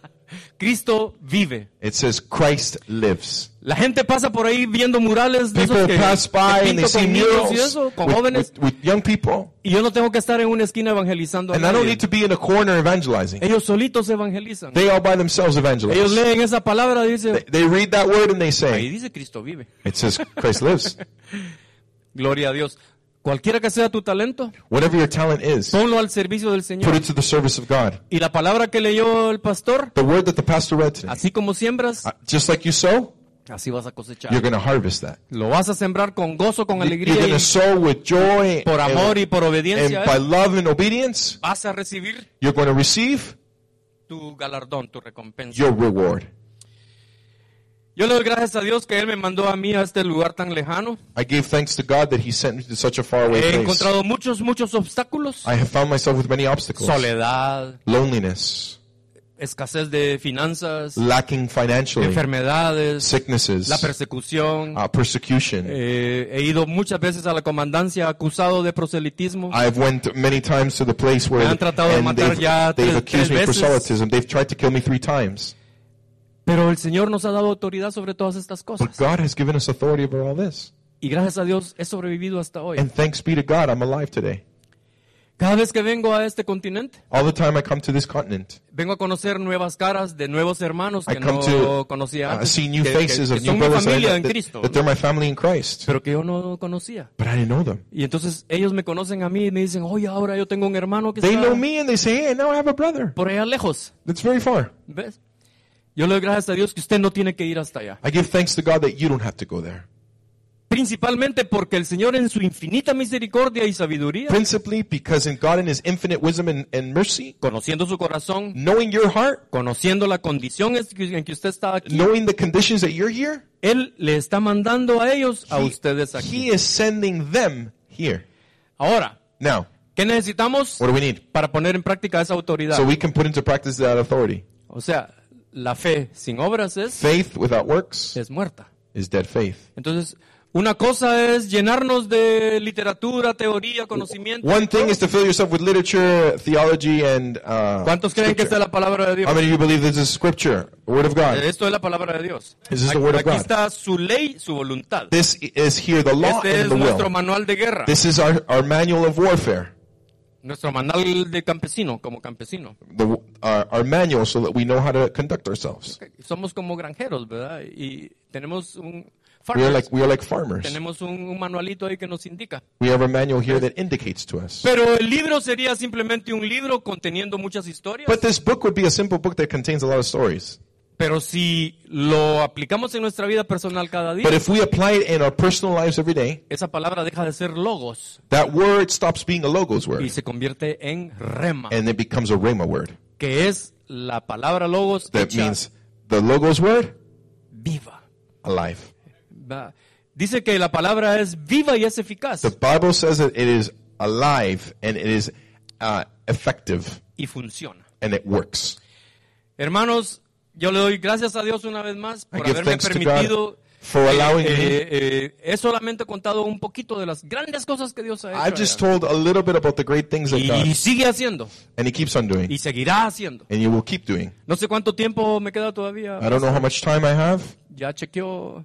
Cristo vive. It says Christ lives. La gente pasa por ahí viendo murales de People esos que, pass by que and they pinto see con niños murals y eso, con with, jóvenes. with, with young people. Y yo no tengo que estar en una esquina evangelizando a And I don't nadie. need to be in a corner evangelizing. Ellos solitos evangelizan. They all by themselves Ellos evangelize. leen esa palabra y They, dicen, they read that word and they ahí say, dice Cristo vive. it says Christ lives. Gloria a Dios. Cualquiera que sea tu talento, Whatever your talent is, ponlo al servicio del put Señor. it to the service of God. Y la palabra que leyó el pastor, The word that the pastor read today, así como siembras, uh, just like you sow, así vas a cosechar. you're going to harvest that. Lo vas a sembrar con gozo, con You're alegría going y to sow with joy por amor and, y por obediencia. and by love and obedience, Vas a recibir you're going to receive tu galardón, tu recompensa. your reward. Yo le doy gracias a Dios que Él me mandó a mí a este lugar tan lejano. I gave thanks to God that He sent me to such a faraway He place. encontrado muchos, muchos obstáculos. I have found myself with many obstacles. Soledad, Loneliness, escasez de finanzas, lacking financially, enfermedades, sicknesses, la persecución. uh, persecution. Eh, he ido muchas veces a la comandancia acusado de proselitismo. I've went many times to the place where Me han tratado de and matar they've, ya they've tres- accused tres me of veces. proselytism. They've tried to kill me three times. Pero el Señor nos ha dado autoridad sobre todas estas But cosas. God has given us authority over all this. Y gracias a Dios he sobrevivido hasta hoy. And thanks be to God, I'm alive today. Cada vez que vengo a este continente, All the time I come to this continent, vengo a conocer nuevas caras de nuevos hermanos I que come no to conocía uh, antes, see new que, que- faces que of new son mi brothers that, I familia know- en that, Cristo, that they're my family in Christ. pero que yo no conocía. But I didn't know them. Y entonces ellos me conocen a mí y me dicen, oye, ahora yo tengo un hermano que They está know me and they say, hey, now I have a brother. por allá lejos. That's very far. ¿Ves? Yo le doy gracias a Dios que usted no tiene que ir hasta allá. I give thanks to God that you don't have to go there. Principalmente porque el Señor en su infinita misericordia y sabiduría, Principally because in God in His infinite wisdom and, and mercy, conociendo su corazón, knowing your heart, conociendo la condición en que en que usted está aquí, knowing the conditions that you're here, Él le está mandando a ellos, a He- ustedes He aquí. is sending them here. Ahora, Now, ¿qué necesitamos what do we need? para poner en práctica esa autoridad? So we can put into practice that authority. O sea, la fe sin obras es, Faith without works es muerta. is dead faith. Entonces, una cosa es llenarnos de literatura, teoría, conocimiento. One thing is to fill yourself with literature, theology, and uh, ¿Cuántos creen que esta scripture. es la palabra de Dios? How many of you believe this is scripture, the word of God? Esto es la palabra de Dios. This is the Aquí, word of aquí God. está su ley, su voluntad. This is here the law Este es and the nuestro will. manual de guerra, This is our, our manual of warfare. nuestro manual de campesino, como campesino. The, our, our manual so that we know how to conduct ourselves. Somos como granjeros, ¿verdad? Y tenemos un We are farmers, like we are like farmers. tenemos un, un manualito ahí que nos indica. We have a manual here that indicates to us. Pero el libro sería simplemente un libro conteniendo muchas historias. But this book would be a simple book that contains a lot of stories. Pero si lo aplicamos en nuestra vida personal cada día, But if we apply it in our personal lives every day, esa palabra deja de ser logos that word stops being a logos y word se convierte en rema, and it becomes a rhema word. que es la palabra logos That hecha means the logos word, viva. alive. Va. Dice que la palabra es viva y es eficaz The Bible says that it is alive and it is uh, effective y funciona. and it works. Hermanos, yo le doy gracias a Dios una vez más I por give haberme thanks to permitido. God for allowing eh, me. eh, eh, he solamente contado un poquito de las grandes cosas que Dios ha hecho. I've just allá. told a little bit about the great things that God, Y sigue haciendo. and He keeps on doing, Y seguirá haciendo. and you will keep doing. No sé cuánto tiempo me queda todavía. I don't know how much time I have. Ya chequeó.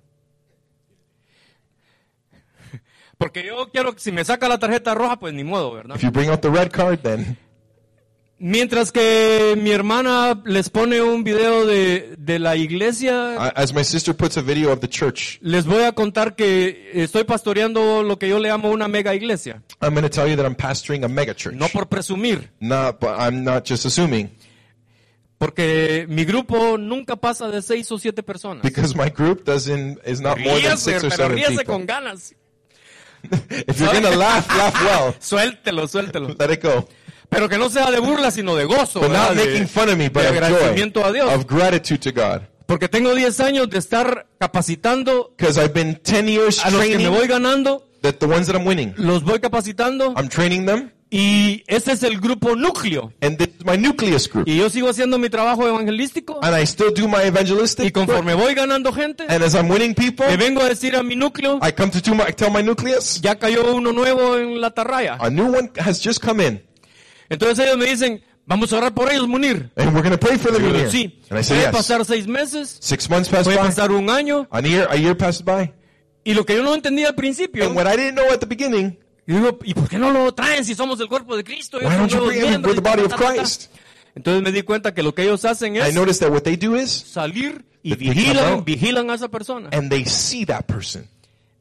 Porque yo quiero que si me saca la tarjeta roja, pues ni modo, ¿verdad? If you bring out the red card, then Mientras que mi hermana les pone un video de, de la iglesia, I- as my sister puts a video of the church, les voy a contar que estoy pastoreando lo que yo le llamo una mega iglesia. I'm going to tell you that I'm pastoring a mega church. No por presumir, Not, but I'm not just assuming, porque mi grupo nunca pasa de seis o siete personas. because my group doesn't is not more than Ríese, six or pero seven ríese people. con ganas. If you're going to laugh, laugh well. Suéltelo, suéltelo. Let it go. Pero que no sea de burla, sino de gozo. But ¿verdad? not De- making fun of me, but de of agradecimiento a joy, Dios. of gratitude to God. Porque tengo diez años de estar capacitando Because I've been ten years a los que me training voy ganando, that the ones that I'm winning, los voy capacitando I'm training them, y ese es el grupo núcleo. and this is my nucleus group. Y yo sigo haciendo mi trabajo evangelístico And I still do my y evangelistic work. conforme voy ganando gente, And as I'm winning people, le vengo a decir a mi núcleo, I come to do my, tell my nucleus, ya cayó uno nuevo en la atarraya. a new one has just come in. Entonces ellos me dicen, vamos a orar por ellos, Munir. And we're going to pray for them in here. Sí, And I say puede yes. pasar seis meses, Six months passed puede by. pasar un año, A year, a year passed by. y lo que yo no entendía al principio, And what I didn't know at the beginning, yo digo, ¿y por qué no lo traen si somos el cuerpo de Cristo? Ellos why son don't you nuevos bring him? miembros We're the y ta, body ta, of ta, ta, ta. Christ. Entonces me di cuenta que lo que ellos hacen I es noticed that what they do is, salir y That they come vigilan, out. vigilan a esa persona. and they see that person.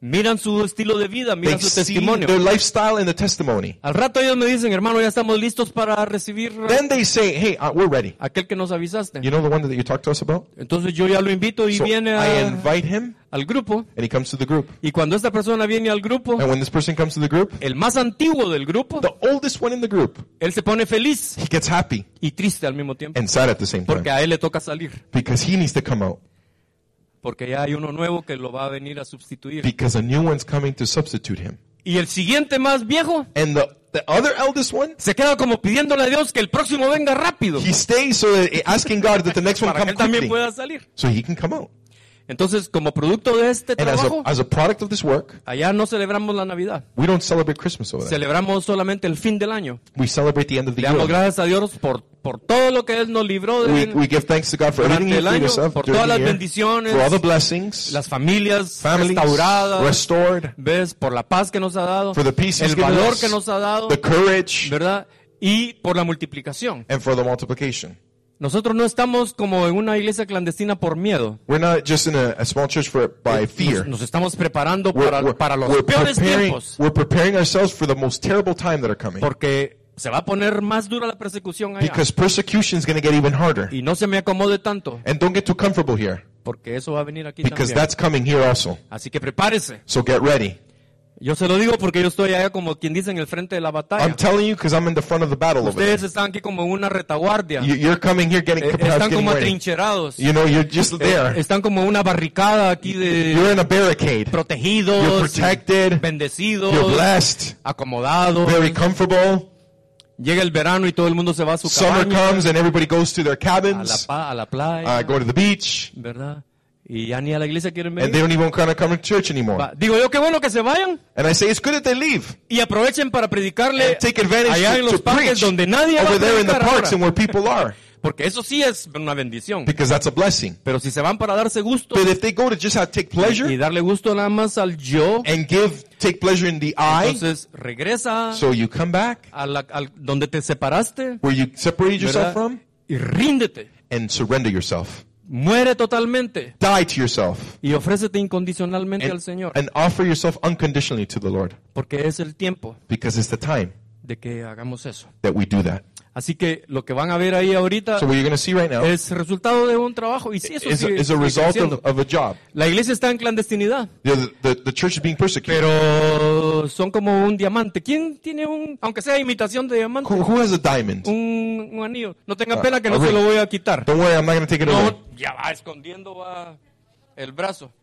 Miran su estilo de vida, They miran su see testimonio. their lifestyle and the testimony. Al rato ellos me dicen, hermano, ya estamos listos para recibir Then they say, hey, uh, we're ready. aquel que nos avisaste. You know the one that you talked to us about? Entonces yo ya lo invito y So viene I a- invite him, al grupo. and he comes to the group. Y cuando esta persona viene al grupo, And when this person comes to the group, el más antiguo del grupo, the oldest one in the group, él se pone feliz he gets happy y triste al mismo tiempo. and sad at the same Porque time. a él le toca salir. Because he needs to come out. Porque ya hay uno nuevo que lo va a venir a sustituir. Because a new one's coming to substitute him. Y el siguiente más viejo And the, the other eldest one, se queda como pidiéndole a Dios que el próximo venga rápido. he stays so that, asking God that the next one Para que come él también quickly. pueda salir. So he can come out. Entonces, como producto de este And as trabajo, a, as a product of this work, allá no celebramos la Navidad. we don't celebrate Christmas over there. Celebramos solamente el fin del año. We celebrate the end of the Le damos year. gracias a Dios por, por todo lo que Él nos libró de We, we give thanks to God for everything durante He el freed año, us of por during todas las the year, bendiciones, for all the blessings, las familias families restauradas, restored, ¿ves? Por la paz que nos ha dado, for the peace He's el given valor us, que nos ha dado, the courage, ¿verdad? Y por la multiplicación. and for the multiplication. Nosotros no estamos como en una iglesia clandestina por miedo. We're not just in a, a small church for by fear. Nos, nos estamos preparando We're, para, we're- para los we're peores preparing, tiempos. we're preparing ourselves for the most terrible time that are coming. Porque se va a poner más dura la persecución allá. Because persecution is going to get even harder. Y no se me acomode tanto, And don't get too comfortable here. porque eso va a venir aquí Because también. that's coming here also. Así que prepárese. So get ready. Yo se lo digo porque yo estoy allá como quien dice en el frente de la batalla. I'm telling you because I'm in the front of the battle over there. Ustedes están aquí como en una retaguardia. You- You're coming here getting, Eh, perhaps Están getting como ready. atrincherados. You know, you're just Eh, there. Están como una barricada aquí de You're in a barricade. protegidos, You're protected. bendecidos, You're blessed. acomodados. Very comfortable. Llega el verano y todo el mundo se va a su Summer cabaña, comes and everybody goes to their a la, cabins, pa- a la playa, uh, go to the beach, ¿verdad? Y ya ni a la iglesia quieren and they venir. don't even kind of come to church anymore. Va, Digo yo, qué bueno que se vayan And I say it's good that they leave y aprovechen para predicarle and take advantage allá en to, los to parques preach donde nadie va a over there in the predicar parks and ahora. where people are, Porque eso sí es una bendición. because that's a blessing. Pero si se van para darse gusto But if they go to just have take y pleasure darle gusto nada más al yo, and give take pleasure in the I, entonces regresa so you come back a la, al- donde te separaste, where you separated yourself ¿verdad? from Y ríndete. and surrender yourself. Muere totalmente Die to yourself y ofrécete incondicionalmente al and, Señor. and offer yourself unconditionally to the Lord, Porque es el tiempo because it's the time de que hagamos eso. that we do that. Así que lo que van a ver ahí ahorita So what you're going to see right now es resultado de un trabajo. Y sí, eso is a, sigue- is a sigue result creciendo. of, of a job. La iglesia está en clandestinidad, The, the, the church is being persecuted. pero son como un diamante. ¿Quién tiene un, aunque sea imitación de diamante, Who, who has a diamond? un, un anillo? No tenga Ah, pena que no a se ring. lo voy a quitar. Don't worry, I'm not going to take it away. No, ya va escondiendo va el brazo.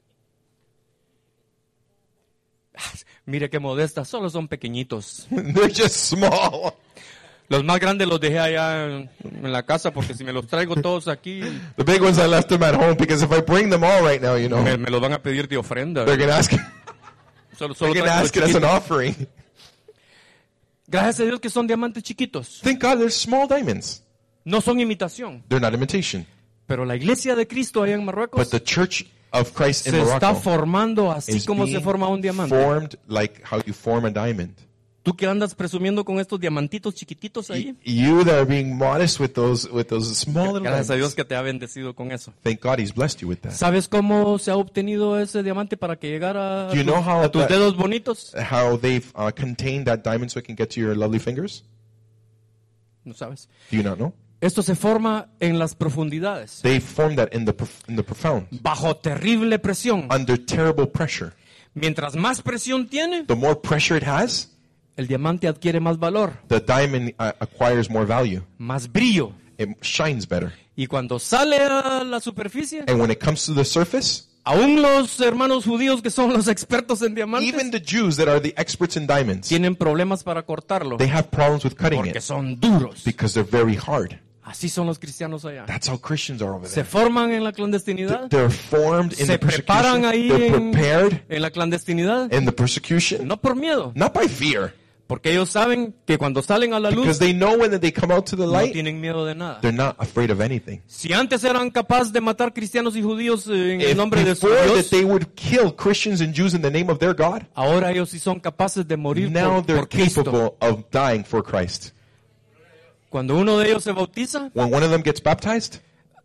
Ah, Mire qué modesta, solo son pequeñitos. They're just small. Los más grandes los dejé allá en, en la casa porque si me los traigo todos aquí, The big ones I left them at home because if I bring them all right now, you know, me, me los van a pedir de ofrenda. they're going to ask, Solo, they're solo going to traigo los ask it as an chiquitos. offering. Gracias a Dios que son diamantes chiquitos. Thank God they're small diamonds. No son imitación. They're not imitation. Pero la iglesia de Cristo allá en Marruecos But the church of Christ in se está Morocco formando así is como se being forma un diamante. formed like how you form a diamond. Tú que andas presumiendo con estos diamantitos chiquititos ahí. You that are being modest with those with those small little Gracias a Dios diamonds. que te ha bendecido con eso. Thank God He's blessed you with that. ¿Sabes cómo se ha obtenido ese diamante para que llegara a, Do you tu- know how a tus that- dedos bonitos? How they've uh, contained that diamond so it can get to your lovely fingers? No sabes. Do you not know? Esto se forma en las profundidades, They formed that in the prof- in the profound, bajo terrible presión. under terrible pressure. Mientras más presión tiene, The more pressure it has, el diamante adquiere más valor, the diamond uh, acquires more value. más brillo. It shines better. Y cuando sale a la superficie, And when it comes to the surface, aún los hermanos judíos que son los expertos en diamantes even the Jews that are the experts in diamonds, tienen problemas para cortarlo they have problems with cutting porque it son duros. because they're very hard. Así son los cristianos allá. That's how Christians are over Se there. forman en la clandestinidad, They're formed in se the preparan persecution. ahí They're en, prepared en la clandestinidad, in the persecution, no por miedo, not by fear, porque ellos saben que cuando salen a la because luz they know when they come out to the no light, tienen miedo de nada. they're not afraid of anything. Si antes eran capaces de matar cristianos y judíos en el If nombre de su before that Dios, they would kill Christians and Jews in the name of their God, ahora ellos sí son capaces de morir now por, they're por Cristo. capable of dying for Christ. Cuando uno de ellos se bautiza, When one of them gets baptized,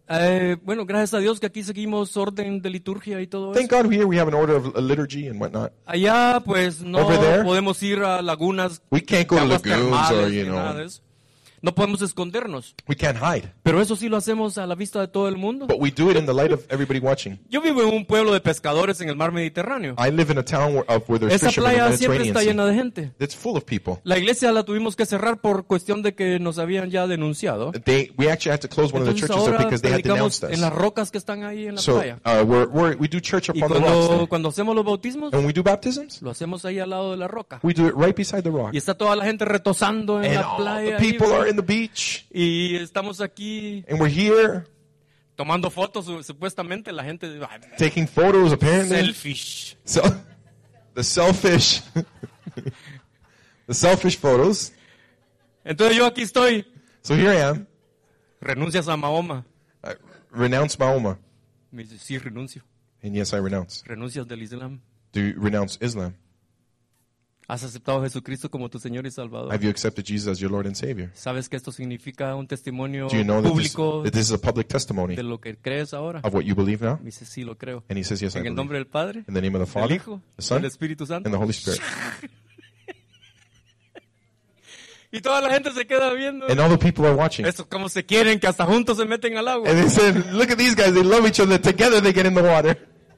Eh, bueno, gracias a Dios que aquí seguimos orden de liturgia y todo Thank eso. God here we have an order of a liturgy and whatnot. Allá, pues, no Over there? podemos ir a lagunas, We can't go to aguas lagoons or, termales, you ni nada de know, eso. No podemos escondernos. we can't hide. Pero eso sí lo hacemos a la vista de todo el mundo. But we do it in the light of everybody watching. Yo vivo en un pueblo de pescadores en el mar Mediterráneo. I live in a town where, of, where there's Esa fishermen in playa the siempre Mediterranean está Sea. llena de gente. It's full of people. La iglesia la tuvimos que cerrar por cuestión de que nos habían ya denunciado. They, we actually had to close one of the Entonces churches there ahora because they had predicamos denounced en las us. rocas que están ahí en la So playa. uh, we're, we're, we do church Y upon the rocks cuando, there. cuando hacemos los bautismos, And when we do baptisms, lo hacemos ahí al lado de la roca. we do it right beside the rock. Y está toda la gente retosando en And la all the playa. ahí, people ¿verdad? are in the beach. Y estamos aquí And we're here tomando fotos, su- supuestamente la gente ay, taking photos, apparently. selfish. So, the selfish, the selfish photos. Entonces yo aquí estoy. So here I am. ¿Renuncias a Mahoma? I renounce Mahoma. Me dice, sí, renuncio. And yes, I renounce. ¿Renuncias del Islam? Do you renounce Islam? ¿Has aceptado a Jesucristo como tu Señor y Salvador? Have you accepted Jesus as your Lord and Savior? ¿Sabes que esto significa un testimonio Do you know that this, público that this is a public testimony de lo que crees ahora? of what you believe now? Me dice, sí, lo creo. And he says, yes, I En el believe. nombre del Padre, In the name of the del Father, Hijo, the Son, del Espíritu Santo. and the Holy Spirit. Y toda la gente se queda viendo. And all the people are watching. Estos como se quieren que hasta juntos se meten al agua. And they said, look at these guys. They love each other. Together they get in the water.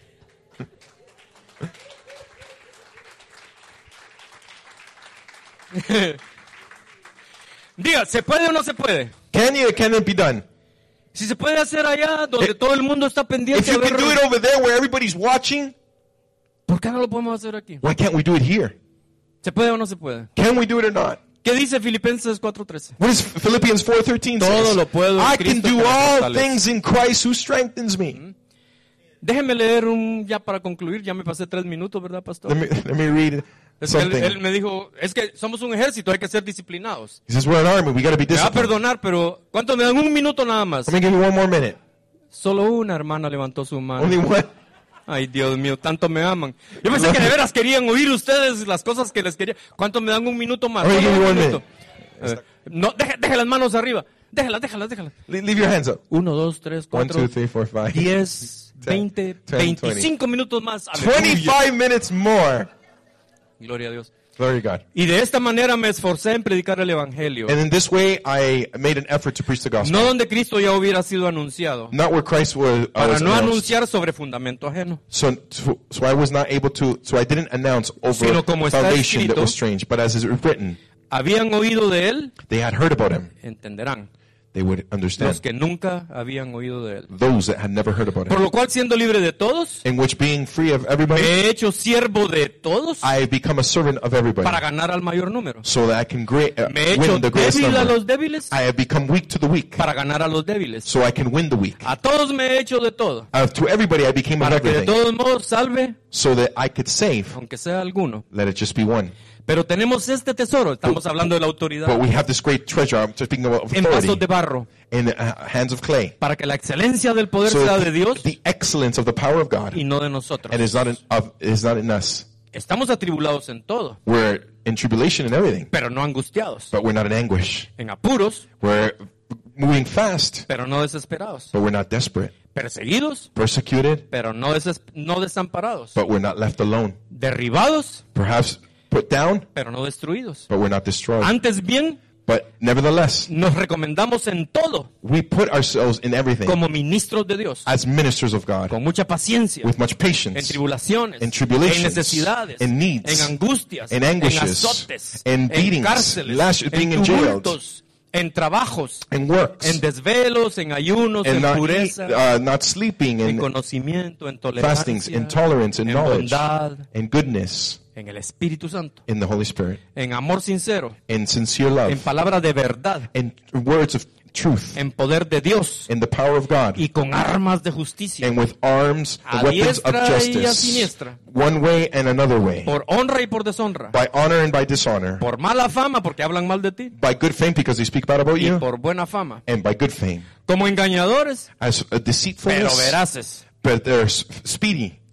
Diga, ¿se puede o no se puede? Can you? Can it be done? Si se puede hacer allá donde todo el mundo está pendiente, If you a ver, can do it over there where everybody's watching, ¿por qué no lo podemos hacer aquí? why can't we do it here? ¿Se puede o no se puede? Can we do it or not? ¿Qué dice Filipenses cuatro trece? What does Philippians four thirteen Todo says? lo puedo en I can Cristo que do me all fortalece. things in Christ who strengthens me. Déjeme leer un, ya para concluir, ya me pasé tres minutos, ¿verdad, pastor? Let me, let me read Es que él, something. él me dijo, es que somos un ejército, hay que ser disciplinados. He says, we're an army. We got to be Me va a disciplined. perdonar, pero ¿cuánto me dan? Un minuto nada más. Let me give you one more minute. Solo una hermana levantó su mano. Only one. Ay, Dios mío, tanto me aman. Yo pensé que de veras querían oír ustedes las cosas que les quería. ¿Cuánto me dan? Un minuto más. Oye, Solo un one minuto. Eh, no, deje, deje las manos arriba. Déjalas, déjalas, déjalas. Le- Leave your hands up. Uno, dos, tres, One, cuatro, two, three, four, five. diez, veinte, ten, twenty. veinticinco minutos más. Aleluya. twenty-five minutes more. Gloria a Dios. Glory to God. Y de esta manera me esforcé en predicar el evangelio. And in this way, I made an effort to preach the gospel. No donde Cristo ya hubiera sido anunciado. Not where Christ was, uh, Para was no announced. anunciar sobre fundamento ajeno. So, so, so I was not able to, so I didn't announce over Sino como está foundation that escrito, was strange. But as is written, Habían oído de él, they had heard about him. entenderán. They would Los understand. que nunca habían oído de él. Those that had never heard about Por him. lo cual, siendo libre de todos, In which being free of me everybody, he hecho siervo de todos I become a servant of everybody. para ganar al mayor número. So that I can great, uh, Me he hecho win the greatest débil a number. los débiles I have become weak to the weak. para ganar a los débiles. So I can win the weak. A todos me he hecho de todo, Uh, to everybody I became of para que de everything. todos modos salve, So that I could save. aunque sea alguno. Let it just be one. Pero tenemos este tesoro, estamos hablando de la But autoridad, we have this great treasure. I'm speaking about en vasos de authority. barro, In uh, hands of clay. para que la excelencia del poder So sea that de Dios the, the excellence of the power of God y no de nosotros. and is not in, of, is not in us. Estamos atribulados en todo, We're in tribulation and everything, pero no angustiados. but we're not in anguish. En apuros, We're moving fast, pero no desesperados. but we're not desperate. Perseguidos, Persecuted, pero no, deses- no desamparados. but we're not left alone. Derribados, Perhaps put down, pero no destruidos. but we're not destroyed. Antes bien, But nevertheless, nos recomendamos en todo we put ourselves in everything como ministros de Dios, as ministers of God con mucha paciencia, with much en patience, tribulaciones, in tribulations, en necesidades, in needs, en angustias, in en anguishes, azotes, in en beatings, cárceles, lash- being en in jails, tumultos, en trabajos, in works, en desvelos, en ayunos, and en not, eat, pureza, uh, not sleeping, en and conocimiento, en fastings, tolerancia, in tolerance, in en knowledge, bondad, in goodness, en el Espíritu Santo, in the Holy Spirit, en amor sincero, in sincere en love, palabra de verdad, in words of truth, en poder de Dios in the power of God, y con armas de justicia, and with arms, A the weapons of diestra y a justice, siniestra. one way and another way, por honra y por deshonra, by honor and by dishonor, por mala fama porque hablan mal de ti by good fame because they speak bad about y you, por buena fama, and by good fame, como engañadores, as a pero deceitfulness, veraces, but they're s- speedy,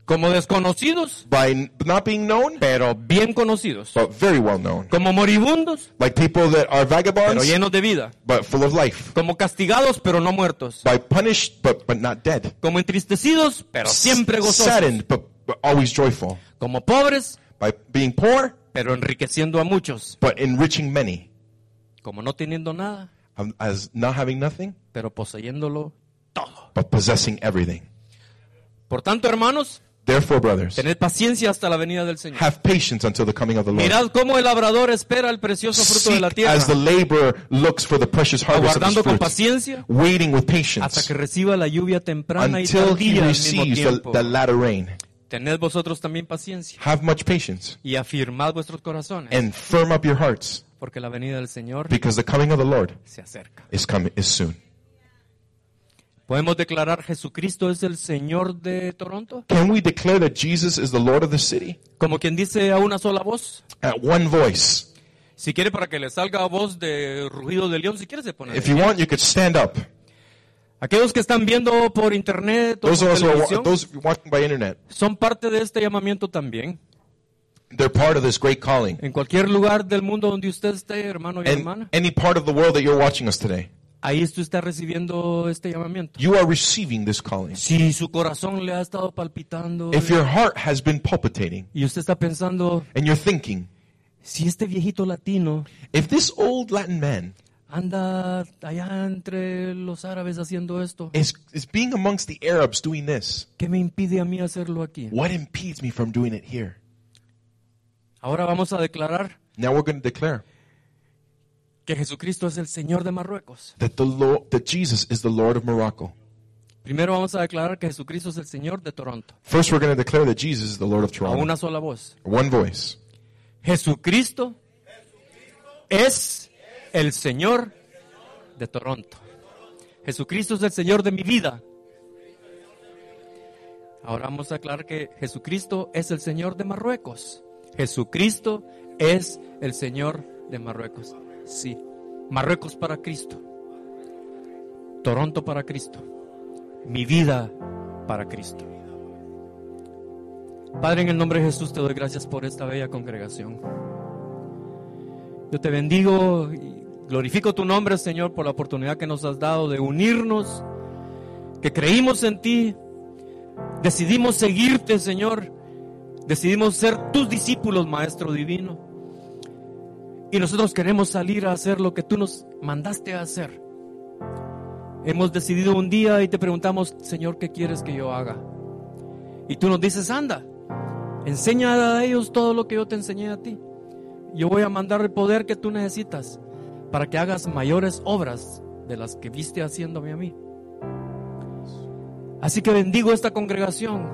como desconocidos, by n- not being known, pero bien conocidos, but very well known. como moribundos, Like people that are pero vagabonds, llenos de vida, but full of life. como castigados, pero no muertos, By punished, but, but not dead. como entristecidos, pero siempre gozosos, Saddened, but, but always joyful. como pobres, By being poor, pero enriqueciendo a muchos, but enriching many. como no teniendo nada, Um, As not having nothing, pero poseyéndolo todo. but possessing everything. Por tanto, hermanos, Therefore, brothers, tened paciencia hasta la venida del Señor. have patience until the coming of the Lord. Mirad cómo el labrador espera el precioso fruto de la Seek as the tierra, laborer looks for the precious harvest of his aguardando con fruit, paciencia waiting with hasta patience que reciba la lluvia temprana y until he tardía al mismo receives the, tiempo. the latter rain. Tened vosotros también paciencia Have much patience y afirmad vuestros corazones, and firm up your hearts, porque la venida del Señor because the coming of the Lord se acerca. is coming is soon. ¿Podemos declarar Jesucristo es el Señor de Toronto? Can we declare that Jesus is the Lord of the city? Como quien dice a una sola voz. At one voice. Si quiere para que le salga voz de rugido de león, si quiere se pone. If you want, you could stand up. Aquellos que están viendo por internet o Those por of us who are wa- televisión those watching by internet, son parte de este llamamiento también. they're part of this great calling. En cualquier lugar del mundo donde usted esté, hermano y And hermana, any part of the world that you're watching us today, ahí usted está recibiendo este llamamiento. you are receiving this calling. Si su corazón le ha estado palpitando If your heart has been palpitating y usted está pensando, and you're thinking, si este viejito latino if this old Latin man anda allá entre los árabes haciendo esto, is, is being amongst the Arabs doing this, ¿qué me impide a mí hacerlo aquí? what impedes me from doing it here? Ahora vamos a declarar Now we're going to declare que Jesucristo es el Señor de Marruecos. that the Lord, that Jesus is the Lord of Morocco. Primero vamos a declarar que Jesucristo es el Señor de Toronto. First, we're going to declare that Jesus is the Lord of A Toronto. una sola voz. One voice. Jesucristo es el Señor de Toronto. Jesucristo es el Señor de mi vida. Ahora vamos a aclarar que Jesucristo es el Señor de Marruecos. Jesucristo es el Señor de Marruecos. Sí, Marruecos para Cristo. Toronto para Cristo. Mi vida para Cristo. Padre, en el nombre de Jesús te doy gracias por esta bella congregación. Yo te bendigo y glorifico tu nombre, Señor, por la oportunidad que nos has dado de unirnos, que creímos en ti, decidimos seguirte, Señor, decidimos ser tus discípulos, Maestro Divino, y nosotros queremos salir a hacer lo que tú nos mandaste a hacer. Hemos decidido un día y te preguntamos, Señor, ¿qué quieres que yo haga? Y tú nos dices, anda, enseña a ellos todo lo que yo te enseñé a ti. Yo voy a mandar el poder que tú necesitas para que hagas mayores obras de las que viste haciéndome a mí. Así que bendigo esta congregación.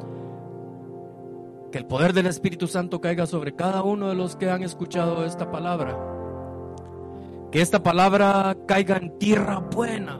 Que el poder del Espíritu Santo caiga sobre cada uno de los que han escuchado esta palabra. Que esta palabra caiga en tierra buena.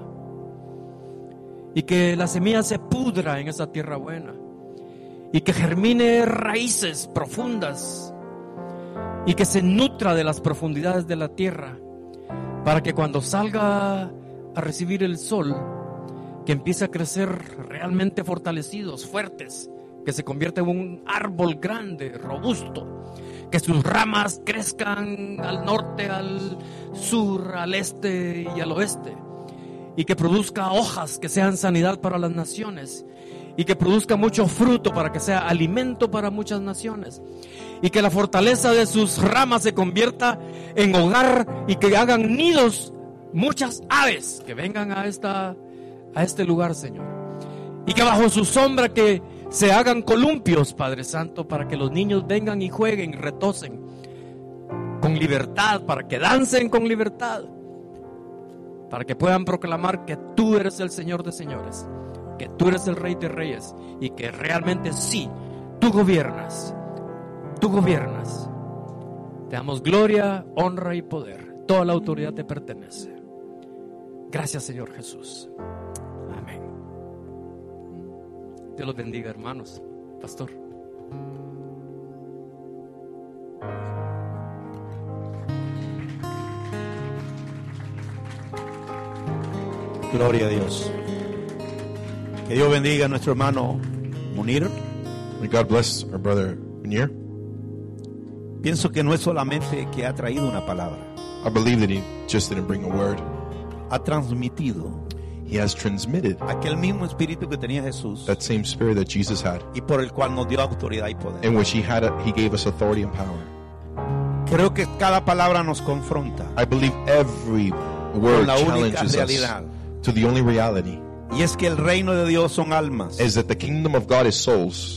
Y que la semilla se pudra en esa tierra buena. Y que germine raíces profundas. Y que se nutra de las profundidades de la tierra. Para que cuando salga a recibir el sol, que empiece a crecer realmente fortalecidos, fuertes, que se convierta en un árbol grande, robusto, que sus ramas crezcan al norte, al sur, al este y al oeste, y que produzca hojas que sean sanidad para las naciones, y que produzca mucho fruto para que sea alimento para muchas naciones, y que la fortaleza de sus ramas se convierta en hogar y que hagan nidos muchas aves que vengan a esta a este lugar, Señor, y que bajo su sombra que se hagan columpios, Padre Santo, para que los niños vengan y jueguen, retocen con libertad, para que dancen con libertad, para que puedan proclamar que tú eres el Señor de señores, que tú eres el Rey de reyes y que realmente sí, tú gobiernas, tú gobiernas. Te damos gloria, honra y poder. Toda la autoridad te pertenece. Gracias, Señor Jesús. Amén. Dios los bendiga, hermanos. Pastor. Gloria a Dios. Que Dios bendiga a nuestro hermano Munir. May God bless our brother Munir. Pienso que no es solamente que ha traído una palabra, I believe that he just didn't bring a word. ha transmitido He has transmitted aquel mismo espíritu que tenía Jesús that same spirit that Jesus had, y por el cual nos dio autoridad y poder. in which he had, a, he gave us authority and power. Creo que cada palabra nos confronta I believe every con word la única challenges us realidad, to the only reality, y es que el reino de Dios son almas. is that the kingdom of God is souls.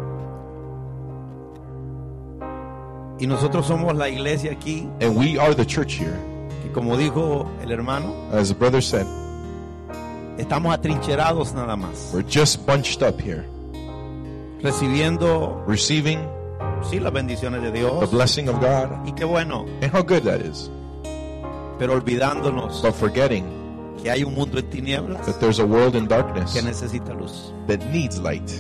Y nosotros somos la iglesia aquí, And we are the church here. que como dijo el hermano, As the brother said, estamos atrincherados nada más, we're just bunched up here, recibiendo, receiving sí, las bendiciones de the Dios. blessing of God. Y qué bueno, And how good that is. pero olvidándonos But forgetting que hay un mundo en tinieblas that there's a world in darkness que necesita luz. that needs light.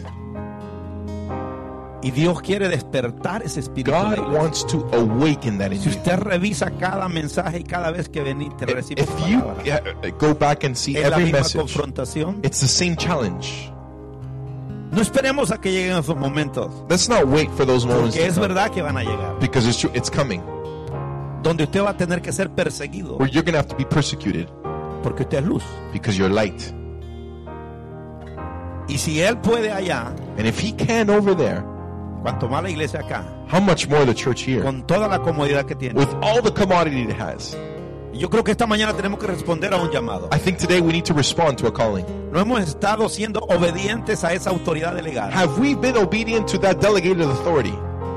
Y Dios quiere despertar ese espíritu. en la God iglesia. wants to awaken that in Si you. usted revisa cada mensaje y cada vez que venís te recibe If you palabra, yeah, go back and see es la every misma message, confrontación. it's the same challenge. No esperemos a que lleguen esos momentos, Let's not wait for those moments porque to es come, verdad que van a llegar, because it's true, it's coming, donde usted va a tener que ser perseguido where you're going to have to be persecuted porque usted es luz. because you're light. Y si Él puede allá, And if he can over there, cuanto más la iglesia acá, how much more the church here, con toda la comodidad que tiene. with all the commodity it has. Y yo creo que esta mañana tenemos que responder a un llamado. I think today we need to respond to a calling. No hemos estado siendo obedientes a esa autoridad delegada. Have we been obedient to that delegated authority?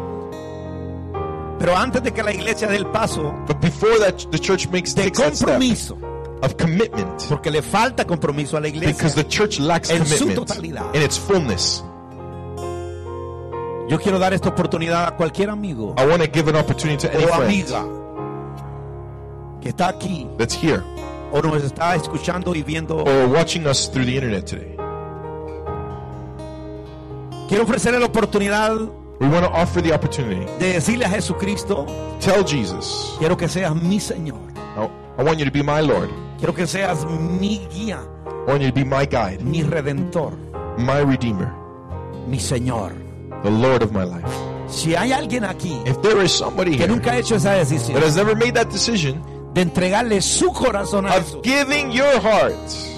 Pero antes de que la iglesia dé el paso But before that, the church makes de takes that step compromiso, of commitment, porque le falta compromiso a la iglesia, because the church lacks en su commitment totalidad. in its fullness. yo quiero dar esta oportunidad a cualquier amigo I want to give an opportunity to any o friend amiga que está aquí that's here o nos está escuchando y viendo. or watching us through the internet today. Quiero ofrecerle la oportunidad We want to offer the opportunity. de decirle a Jesucristo: Tell Jesus, quiero que seas mi Señor, I, I want you to be my Lord. quiero que seas mi guía, I want you to be my guide, mi redentor, my Redeemer, mi Señor. the Lord of my life. Si hay alguien aquí If there is somebody que here nunca ha hecho esa decisión that has never made that decision de entregarle su corazón a Jesús, of giving your heart,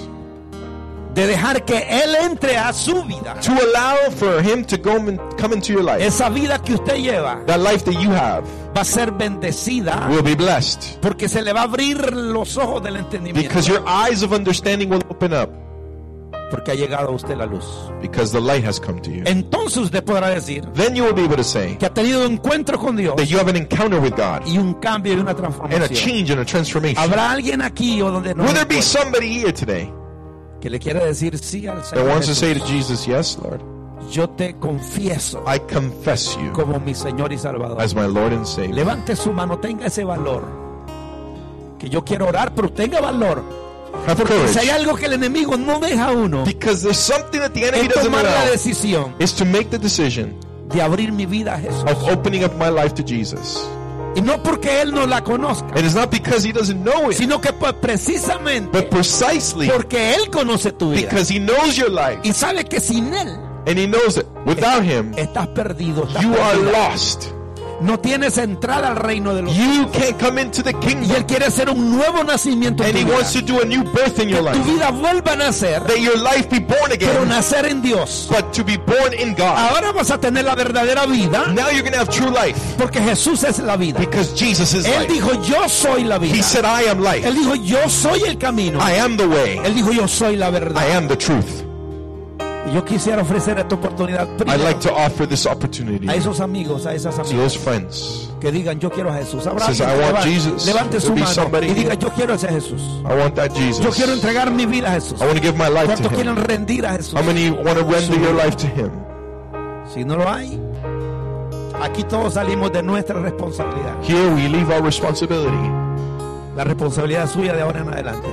de dejar que Él entre a su vida, to allow for Him to go and come into your life, esa vida que usted lleva that life that you have va a ser bendecida will be blessed, porque se le va a abrir los ojos del entendimiento, because your eyes of understanding will open up, porque ha llegado a usted la luz. because the light has come to you. Entonces usted podrá decir Then you will be able to say que ha tenido un encuentro con Dios that you have an encounter with God y un cambio y una and a transformación. change and a transformation. Habrá alguien aquí o donde no Will there be encuentre somebody here today que le quiere decir sí al that Señor wants to say to Jesús. Jesus, yes, Lord, Yo te confieso I confess you como mi Señor y Salvador. as my Lord and Savior. Levante su mano, tenga ese valor. Que yo quiero orar, pero tenga valor. Have Porque si hay courage, algo que el enemigo no deja a uno, because there's something that the enemy es doesn't tomar la allow, decisión is to make the decision de abrir mi vida a Jesús. of opening up my life to Jesus. Y no porque Él no la conozca, And it's not because he doesn't know it, sino que pues, precisamente but precisely porque Él conoce tu vida because he knows your life, y sabe que sin Él and he knows that without him, estás perdido, estás you are perdida. lost. No tienes entrada al reino de los You can't come into the y Él kingdom. quiere hacer un nuevo nacimiento en And tu he vida. wants to do a new birth in your Que tu life. vida vuelva a nacer, That your life be born pero again, nacer en Dios. but to be born in God. Ahora vas a tener la verdadera vida Now you're going to have true life, porque Jesús es la vida. because Jesus is Él life. dijo, yo soy la vida. He said, I am life. Él dijo, yo soy el camino. I am the way. Él dijo, yo soy la verdad. I am the truth. Y yo quisiera ofrecer esta oportunidad I'd primero like to offer this opportunity a esos amigos, a esas to amigas those friends. que digan, yo quiero a Jesús. Habrá Says, alguien I que want levante, Jesus. levante su There'll be mano somebody y diga, here. yo quiero a ese Jesús. I want that Jesus. Yo quiero entregar mi vida a Jesús. I want to give my life to ¿Cuántos quieren him. rendir a Jesús? How many want to render your life to him? Si no lo hay, aquí todos salimos de nuestra responsabilidad. Here we leave our responsibility. La responsabilidad suya de ahora en adelante.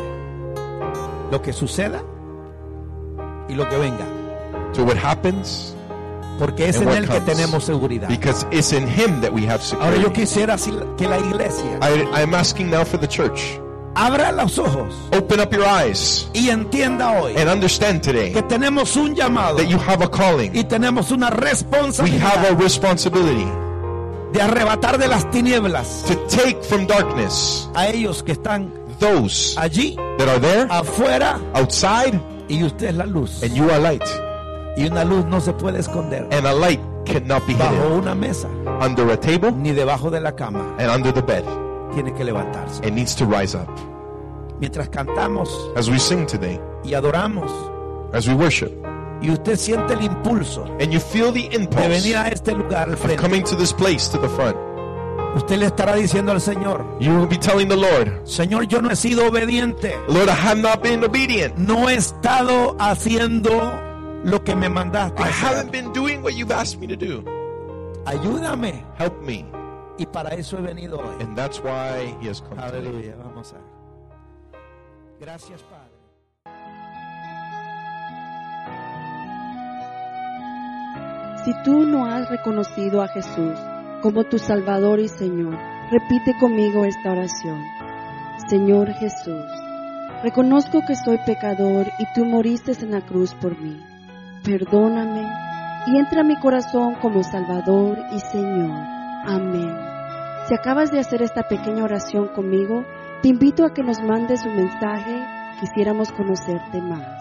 Lo que suceda y lo que venga. So what happens, Porque es And en what Él que comes. tenemos seguridad. because it's in him that we have Ahora yo security. quisiera si- que la iglesia I, I'm asking now for the church Abra los ojos Open up your eyes y entienda hoy and understand today que tenemos un llamado that you have a calling. y tenemos una We have a responsabilidad responsibility de arrebatar de las tinieblas to take from darkness a ellos que están those allí that are there afuera, outside, y usted es la luz, and you are light. y una luz no se puede esconder And a light cannot be bajo hidden una mesa under a table ni debajo de la cama. and under the bed. Tiene que levantarse. It needs to rise up. Mientras cantamos As we sing today, y adoramos, as we worship, y usted siente el impulso and you feel the de impulse venir a este lugar al of frente, coming to this place, to the front, usted le estará diciendo al Señor: you will be telling the Lord, Señor, yo no he sido obediente, Lord, I have not been obedient. no he estado haciendo lo que me mandaste I hacer. haven't been doing what you've asked me to do. Ayúdame, Help me. y para eso he venido hoy. And that's why he has come today. Aleluya, vamos a. Gracias, Padre. Si tú no has reconocido a Jesús como tu Salvador y Señor, repite conmigo esta oración. Señor Jesús, reconozco que soy pecador y tú moriste en la cruz por mí. Perdóname y entra a mi corazón como Salvador y Señor. Amén. Si acabas de hacer esta pequeña oración conmigo, te invito a que nos mandes un mensaje. Quisiéramos conocerte más.